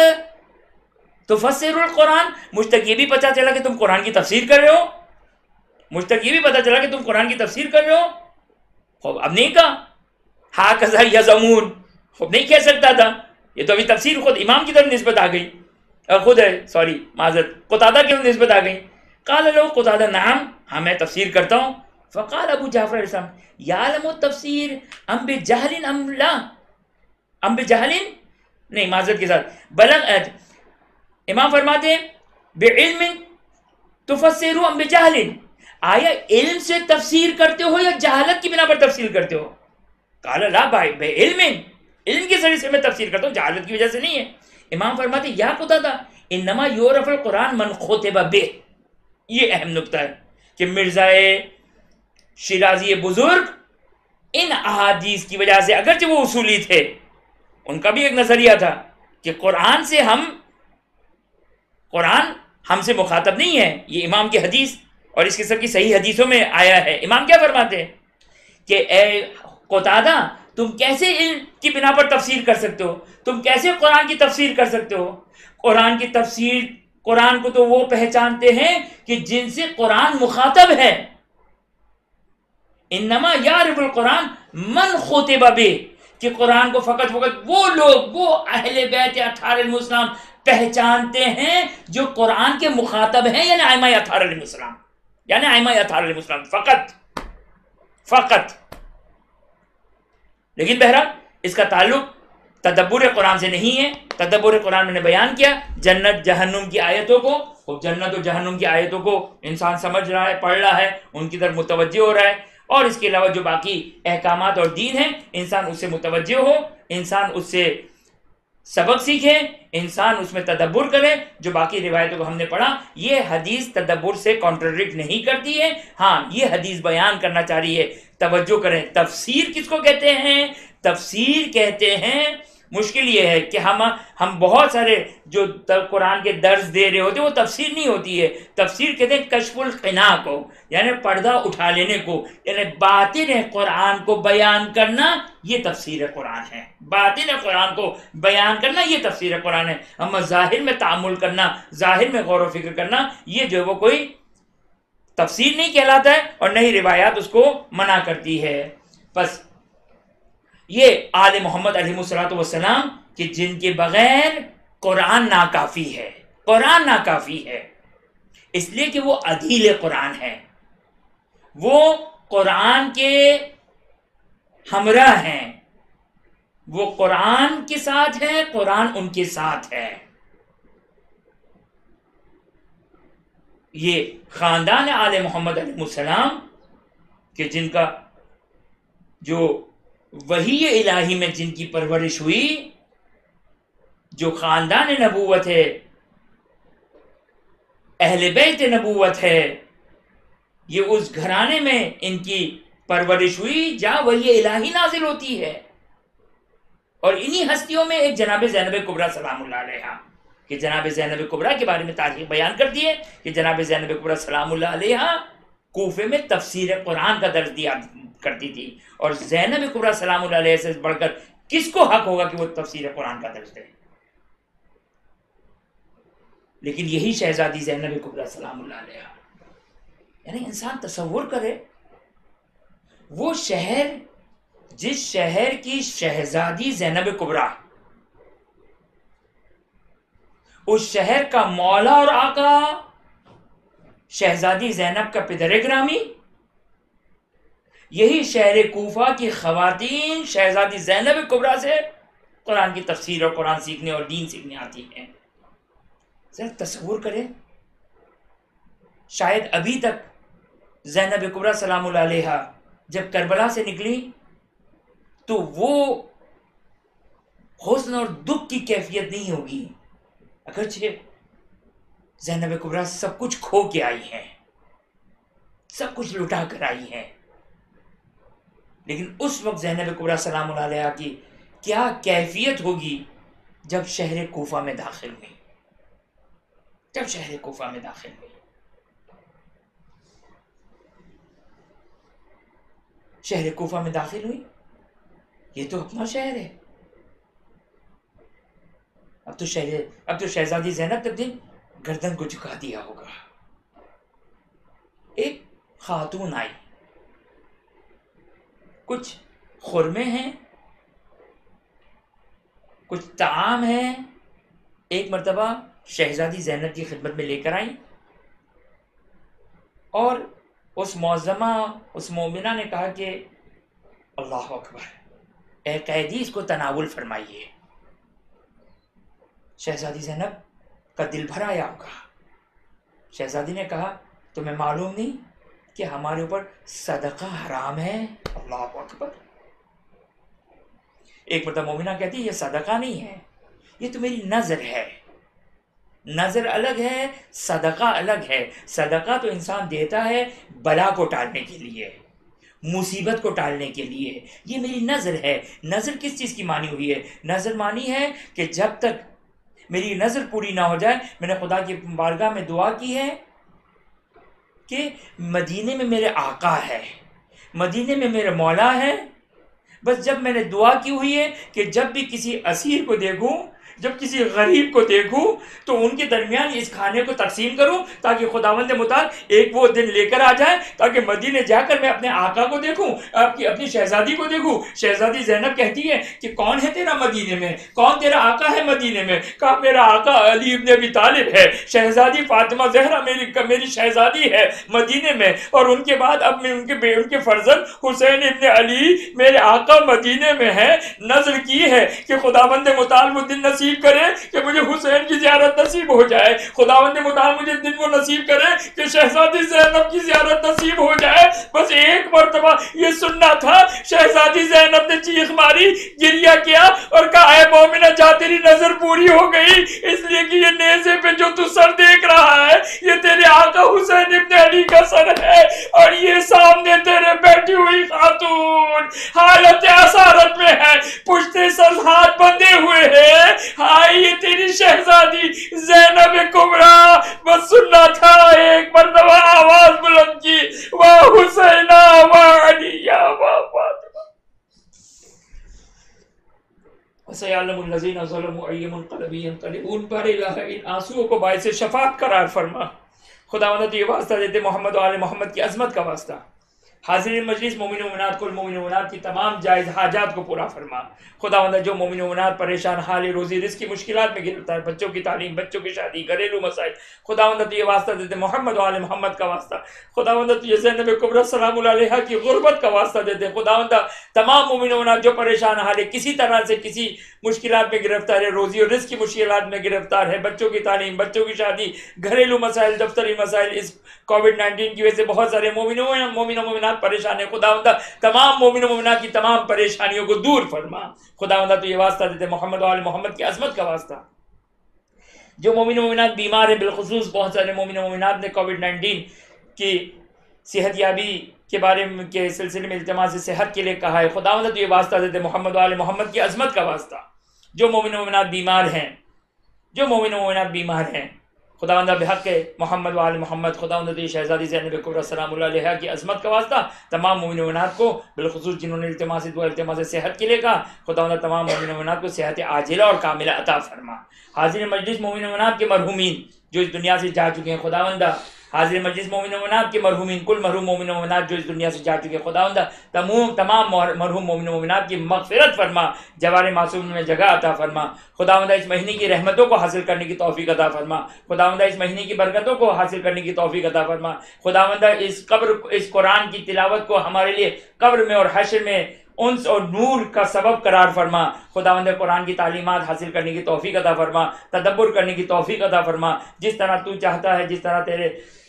تفسر القرآن. مجھ تک یہ بھی پتہ چلا کہ تم قرآن کی تفسیر کر رہے ہو, مجھ تک یہ بھی پتہ چلا کہ تم قرآن کی تفسیر کر رہے ہو. خوب, اب نہیں کہا ہاں کذا یزعمون, خوب نہیں کہہ سکتا تھا. یہ تو ابھی تفسیر خود امام کی طرف نسبت آ گئی, خود ہے سوری معذرت قتادہ کی طرف نسبت آ گئی. قال له قتادہ نعم, ہاں میں تفسیر کرتا ہوں. فقال ابو جعفر علیہ السلام یعلم التفسیر ام بجہل ام لا, ام بجہل نہیں معذرت کے ساتھ بلغ. امام فرماتے ہیں بعلم تفسر ام بجہل, آیا علم سے تفسیر کرتے ہو یا جہالت کی بنا پر تفسیر کرتے ہو؟ قال لا بھائی بے علم, علم کے ذریعے سے میں تفسیر کرتا ہوں, جہالت کی وجہ سے نہیں ہے. امام فرماتے یا قتادہ انما یعرف القرآن من خطب به. یہ اہم نکتہ ہے کہ مرزا شیرازی بزرگ ان احادیث کی وجہ سے, اگرچہ وہ اصولی تھے, ان کا بھی ایک نظریہ تھا کہ قرآن سے ہم قرآن ہم سے مخاطب نہیں ہے، یہ امام کی حدیث اور اس قسم کی صحیح حدیثوں میں آیا ہے۔ امام کیا فرماتے ہیں کہ اے قتادہ، تم کیسے علم کی بنا پر تفسیر کر سکتے ہو؟ تم کیسے قرآن کی تفسیر کر سکتے ہو؟ قرآن کی تفسیر، قرآن کو تو وہ پہچانتے ہیں کہ جن سے قرآن مخاطب ہے۔ انما یعرف القرآن من خطب بہ، کہ قرآن کو فقط فقط وہ لوگ، وہ اہل بیت اطہار علیہ السلام پہچانتے ہیں جو قرآن کے مخاطب ہیں، یعنی ائمہ اطہار علیہ السلام، یعنی ائمہ اطہار علیہ السلام فقط فقط لیکن بہرحال اس کا تعلق تدبر قرآن سے نہیں ہے۔ تدبر قرآن میں نے بیان کیا جنت جہنم کی آیتوں کو، وہ جنت و جہنم کی آیتوں کو انسان سمجھ رہا ہے، پڑھ رہا ہے، ان کی طرف متوجہ ہو رہا ہے، اور اس کے علاوہ جو باقی احکامات اور دین ہیں انسان اس سے متوجہ ہو، انسان اس سے سبق سیکھے، انسان اس میں تدبر کرے۔ جو باقی روایتوں کو ہم نے پڑھا، یہ حدیث تدبر سے کانٹرڈکٹ نہیں کرتی ہے، ہاں یہ حدیث بیان کرنا چاہ رہی ہے۔ توجہ کریں، تفسیر کس کو کہتے ہیں؟ تفسیر کہتے ہیں، مشکل یہ ہے کہ ہم ہم بہت سارے جو قرآن کے درس دے رہے ہوتے ہیں وہ تفسیر نہیں ہوتی ہے۔ تفسیر کہتے ہیں کشف القناع کو، یعنی پردہ اٹھا لینے کو، یعنی باطن قرآن کو بیان کرنا، یہ تفسیر قرآن ہے۔ باطن قرآن کو بیان کرنا یہ تفسیر قرآن ہے۔ اما ظاہر میں تعامل کرنا، ظاہر میں غور و فکر کرنا، یہ جو ہے وہ کوئی تفسیر نہیں کہلاتا ہے، اور نہ ہی روایات اس کو منع کرتی ہے۔ بس یہ آل محمد علیہ الصلوۃ والسلام کہ جن کے بغیر قرآن ناکافی ہے، قرآن ناکافی ہے، اس لیے کہ وہ عدیل قرآن ہے، وہ قرآن کے ہمراہ ہیں، وہ قرآن کے ساتھ ہے، قرآن ان کے ساتھ ہے۔ یہ خاندان آل محمد علیہ السلام کہ جن کا جو وحی الہی میں جن کی پرورش ہوئی، جو خاندان نبوت ہے، اہل بیت نبوت ہے، یہ اس گھرانے میں ان کی پرورش ہوئی جہاں وحی الہی نازل ہوتی ہے۔ اور انہی ہستیوں میں ایک جناب زینب کبریٰ سلام اللہ علیہا، کہ جناب زینب کبریٰ کے بارے میں تاریخ بیان کرتی ہے کہ جناب زینب کبریٰ سلام اللہ علیہا کوفے میں تفسیر قرآن کا درس دیا کرتی تھی، اور زینب کبریٰ سلام اللہ علیہ سے بڑھ کر کس کو حق ہوگا کہ وہ تفسیر قرآن کا درس دے؟ لیکن یہی شہزادی زینب کبریٰ سلام اللہ علیہا، یعنی انسان تصور کرے وہ شہر، جس شہر کی شہزادی زینب کبریٰ، اس شہر کا مولا اور آقا شہزادی زینب کا پدر گرامی، یہی شہر کوفہ کی خواتین شہزادی زینب کبریٰ سے قرآن کی تفسیر اور قرآن سیکھنے اور دین سیکھنے آتی ہیں۔ ذرا تصور کریں، شاید ابھی تک زینب کبریٰ سلام اللہ علیہا جب کربلا سے نکلی تو وہ حزن اور دکھ کی کیفیت نہیں ہوگی، اگرچہ زینب کبریٰ سب کچھ کھو کے آئی ہیں، سب کچھ لٹا کر آئی ہیں، لیکن اس وقت زینب کبریٰ سلام اللہ علیہا کی کیا کیفیت ہوگی جب شہر کوفہ میں داخل ہوئی، جب شہر کوفہ میں داخل ہوئی۔ شہر کوفہ میں داخل ہوئی، یہ تو اپنا شہر ہے، اب تو شہر اب تو شہزادی زینب تک دن گردن کو جھکا دیا ہوگا۔ ایک خاتون آئی، کچھ خرمے ہیں، کچھ طعام ہے، ایک مرتبہ شہزادی زینب کی خدمت میں لے کر آئی، اور اس معظمہ اس مومنہ نے کہا کہ اللہ اکبر، اے قیدی اس کو تناول فرمائیے۔ شہزادی زینب کا دل بھر آیا ہوگا۔ شہزادی نے کہا تمہیں معلوم نہیں کہ ہمارے اوپر صدقہ حرام ہے؟ اللہ اکبر۔ ایک مرتبہ مومنہ کہتی یہ صدقہ نہیں ہے، یہ تو میری نظر ہے۔ نظر الگ ہے، صدقہ الگ ہے۔ صدقہ تو انسان دیتا ہے بلا کو ٹالنے کے لیے، مصیبت کو ٹالنے کے لیے، یہ میری نظر ہے۔ نظر کس چیز کی مانی ہوئی ہے؟ نظر مانی ہے کہ جب تک میری نظر پوری نہ ہو جائے. میں نے خدا کی بارگاہ میں دعا کی ہے کہ مدینے میں میرے آقا ہے، مدینے میں میرے مولا ہے. بس جب میں نے دعا کی ہوئی ہے کہ جب بھی کسی اسیر کو دیکھوں، جب کسی غریب کو دیکھوں تو ان کے درمیان اس کھانے کو تقسیم کروں تاکہ خداوند متعال ایک وہ دن لے کر آ جائے تاکہ مدینے جا کر میں اپنے آقا کو دیکھوں، آپ کی اپنی شہزادی کو دیکھوں. شہزادی زینب کہتی ہے کہ کون ہے تیرا مدینے میں، کون تیرا آقا ہے مدینے میں؟ کہا میرا آقا علی ابن ابی طالب ہے، شہزادی فاطمہ زہرا میری میری شہزادی ہے مدینے میں، اور ان کے بعد اب میں ان کے ان کے فرزند حسین ابن علی میرے آقا مدینے میں ہے. نظر کی ہے کہ خداوند متعال وہ دن نصیب کرے کہ مجھے حسین کی زیارت نصیب ہو جائے، خداوند متعال مجھے دن وہ نصیب کرے کہ شہزادی زینب کی زیارت نصیب ہو جائے. بس ایک مرتبہ یہ سننا تھا. شہزادی زینب نے چیخ ماری، گریہ کیا اور کہا اے مومنہ جا تیری نظر پوری ہو گئی، اس لیے کہ یہ نیزے پہ جو تو سر دیکھ رہا ہے یہ تیرے آقا حسین ابن علی کا سر ہے، اور یہ سامنے تیرے بیٹھی ہوئی خاتون حالت اسارت میں ہے، پشت سر ہاتھ بندھے ہوئے ہیں. ہائی یہ تیری شہزادی زینب کبریٰ. بس سننا تھا ایک مرتبہ آواز بلند کی، واہ حسینہ واہ علیہ واہ فاطمہ. وَسَيَعْلَمُ الَّذِينَ ظَلَمُوا أَيُّ مُنقَلَبٍ يَنقَلِبُونَ. پر الہ ان آنسوؤں کو باعث شفاعت قرار فرما. خداوند تو یہ واسطہ دیتے محمد و آل محمد کی عظمت کا واسطہ. حاضرین مجلس مومن و مومنات کو مومن و مومنات کی تمام جائز حاجات کو پورا فرما. خداوند جو مومن و مومنات پریشان حال روزی رزق کی مشکلات میں گرفتار، بچوں کی تعلیم، بچوں کی شادی، گھریلو مسائل، خداوند تو یہ واسطہ دیتے محمد و آل محمد کا واسطہ. خداوند تو یہ زینب کبریٰ سلام اللہ علیہا کی غربت کا واسطہ دیتے. خداوند تمام مومن و مومنات جو پریشان حال کسی طرح سے کسی مشکلات میں گرفتار ہے، روزی اور رزق کی مشکلات میں گرفتار ہے، بچوں کی تعلیم، بچوں کی شادی، گھریلو مسائل، دفتری مسائل، اس کووڈ نائنٹین کی وجہ سے بہت سارے مومن و مومن و مومنات پریشان ہیں. خداوند تمام مومن و مومنات کی تمام پریشانیوں کو دور فرما. خداوند تو یہ واسطہ دیتے محمد و آل محمد کی عظمت کا واسطہ. جو مومن و مومنات بیمار ہیں، بالخصوص بہت سارے مومن و مومنات نے کووڈ نائنٹین کی صحت یابی کے بارے میں کے سلسلے میں التماس صحت کے لیے کہا ہے. خداوند تو یہ واسطہ دیتے محمد و آل محمد کی عظمت کا واسطہ. جو مومن و مومنات بیمار ہیں، جو مومن و مومنات بیمار ہیں، خداوند بحق محمد و آل محمد، خداوند تو شہزادی زینب کبریٰ سلام اللہ علیہا کی عظمت کا واسطہ تمام مومن و مومنات کو، بالخصوص جنہوں نے التماس دعا التماس صحت کے لیے کہا، خداوند تمام مومن و مومنات کو صحت عاجلہ اور کاملہ عطا فرما. حاضر مجلس مومن و مومنات کے مرحومین جو اس دنیا سے جا چکے ہیں، خداوند حاضر مجلس مومن و مومنات کے مرحومین، کل مرحوم مومن و مومنات جو اس دنیا سے جا چکے ہیں، خداوند تمام تمام مرحوم مومن و مومنات کی مغفرت فرما، جوار معصوم میں جگہ عطا فرما. خداوند اس مہینے کی رحمتوں کو حاصل کرنے کی توفیق عطا فرما. خداوند اس مہینے کی برکتوں کو حاصل کرنے کی توفیق عطا فرما. خداوند اس قبر اس قرآن کی تلاوت کو ہمارے لیے قبر میں اور حشر میں انس اور نور کا سبب قرار فرما. خداوند قرآن کی تعلیمات حاصل کرنے کی توفیق عطا فرما، تدبر کرنے کی توفیق عطا فرما. جس طرح تو چاہتا ہے، جس طرح تیرے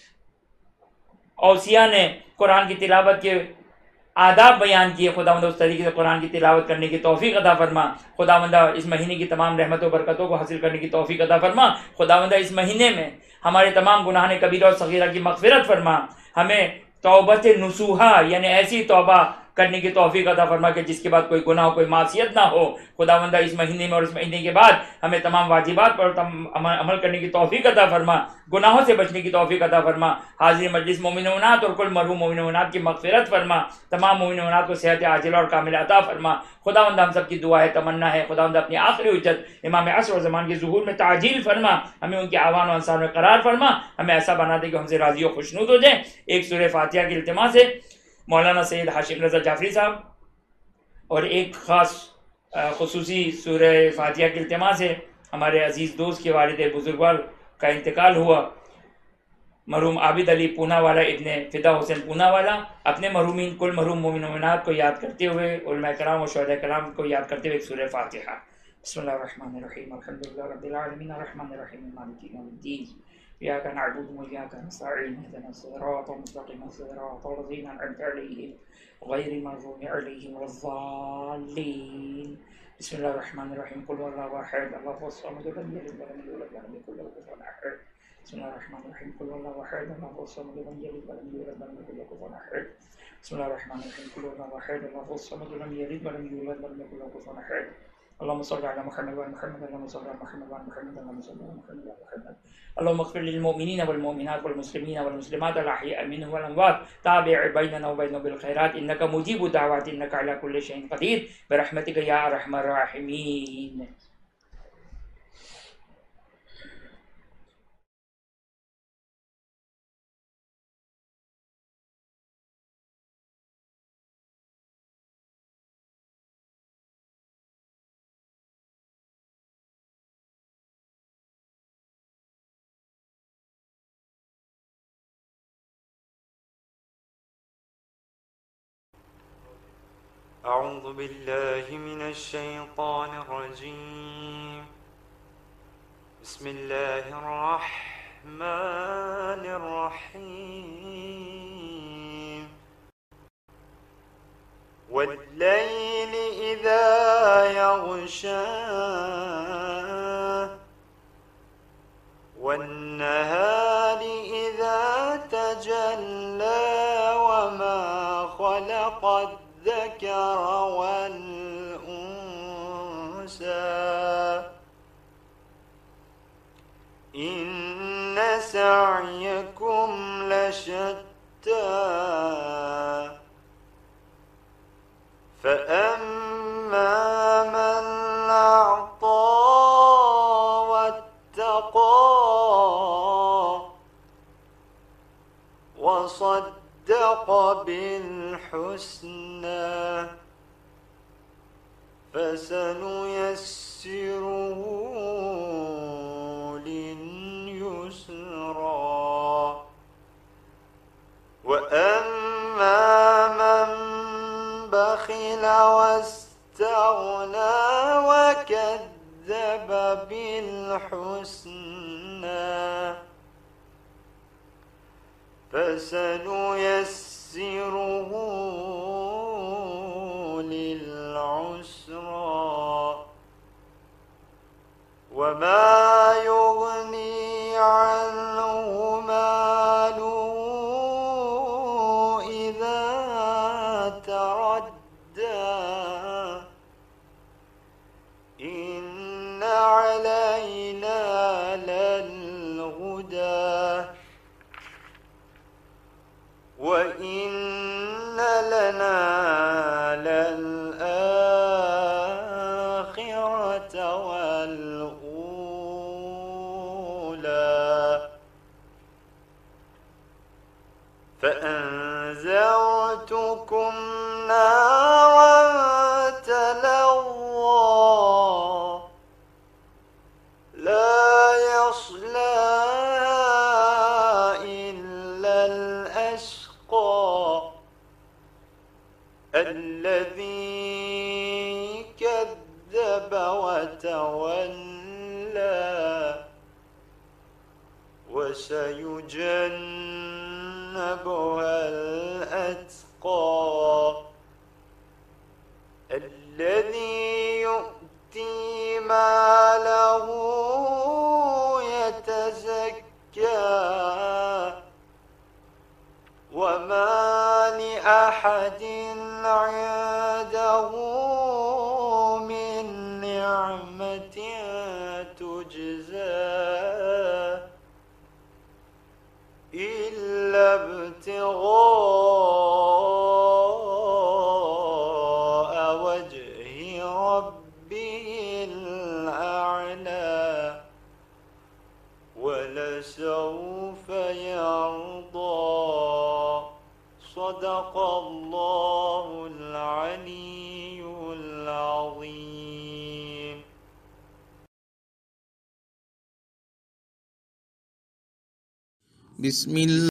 اوصیاء نے قرآن کی تلاوت کے آداب بیان کیے، خداوند اس طریقے سے قرآن کی تلاوت کرنے کی توفیق عطا فرما. خداوند اس مہینے کی تمام رحمتوں و برکتوں کو حاصل کرنے کی توفیق عطا فرما. خداوند اس مہینے میں ہمارے تمام گناہان کبیرہ اور صغیرہ کی مغفرت فرما. ہمیں توبت نصوحہ یعنی ایسی توبہ کرنے کی توفیق عطا فرما کہ جس کے بعد کوئی گناہ کوئی معصیت نہ ہو. خداوند اس مہینے میں اور اس مہینے کے بعد ہمیں تمام واجبات پر عمل کرنے کی توفیق عطا فرما، گناہوں سے بچنے کی توفیق عطا فرما. حاضر مجلس مومن و مومنات اور کل مرحوم مومن و مومنات کی مغفرت فرما. تمام مومن و مومنات کو صحت عاجلہ اور کاملہ عطا فرما. خداوند ہم سب کی دعا ہے، تمنا ہے، خداوند اپنی آخری حجت امام عصر و زمان کے ظہور میں تعجیل فرما. ہمیں ان کے آوان و انصار میں قرار فرما. ہمیں ایسا بنا دے کہ ہم سے راضی و خوشنود ہو جائیں. ایک سورہ فاتحہ کی التماس ہے مولانا سید ہاشم رضا جعفری صاحب، اور ایک خاص خصوصی سورہ فاتحہ کی التماس ہے ہمارے عزیز دوست کے والد بزرگوار کا انتقال ہوا، مرحوم عابد علی پونا والا ابن فدا حسین پونا والا. اپنے مرحومین کل مرحوم مومن و مومنات کو یاد کرتے ہوئے، علماء کرام و شہداء کرام کو یاد کرتے ہوئے ایک سورہ فاتحہ. بسم اللہ الرحمن الرحیم، الحمدللہ رب العالمین، الرحمن الرحیم، مالک یوم الدین، إياك نعبد وإياك نستعين، اهدنا الصراط المستقيم، صراط الذين أنعمت عليهم غير المغضوب عليهم ولا الضالين. بسم الله الرحمن الرحيم، قل هو الله أحد الله الصمد لم يلد ولم يولد ولم يكن له كفوا أحد. بسم الله الرحمن الرحيم، قل هو الله أحد الله الصمد لم يلد ولم يولد ولم يكن له كفوا أحد. بسم الله الرحمن الرحيم، قل هو الله أحد الله الصمد لم يلد ولم يولد ولم يكن له كفوا أحد. اللهم صل على محمد وعلى محمد اللهم صل على محمد وعلى محمد اللهم صل على محمد وعلى محمد اللهم اغفر للمؤمنين والمؤمنات والمسلمين والمسلمات الأحياء منهم والأموات تابع بيننا وبينهم بالخيرات إنك مجيب الدعوات إنك على كل شيء قدير برحمتك يا أرحم الراحمين. أعوذ بالله من الشيطان الرجيم. بسم الله الرحمن الرحيم. والليل إذا يغشى والنهار إذا تجلى وما خلق الذكر والأنثى إن سعيكم لشتى فأما من أعطى واتقى وصدق بالحسنى فسنيسره لليسرى وأما من بخل واستغنى وكذب بالحسنى فسنيسره للعسرى وما يغني عنه ماله إذا تردى إن علينا للهدى وإن لنا للآخرة والأولى فأنذرتكم نارا تلظى لا يصلاها إلا الأشقى الذي كذب وتولى وسيجنبها الأتقى الذي يؤتي ماله يتزكى وما لأحد عنده من نعمة تجزى إلا ابتغاء وجه ربه الأعلى ولسوف يرضى صدق الله العلي العظيم. بسم الله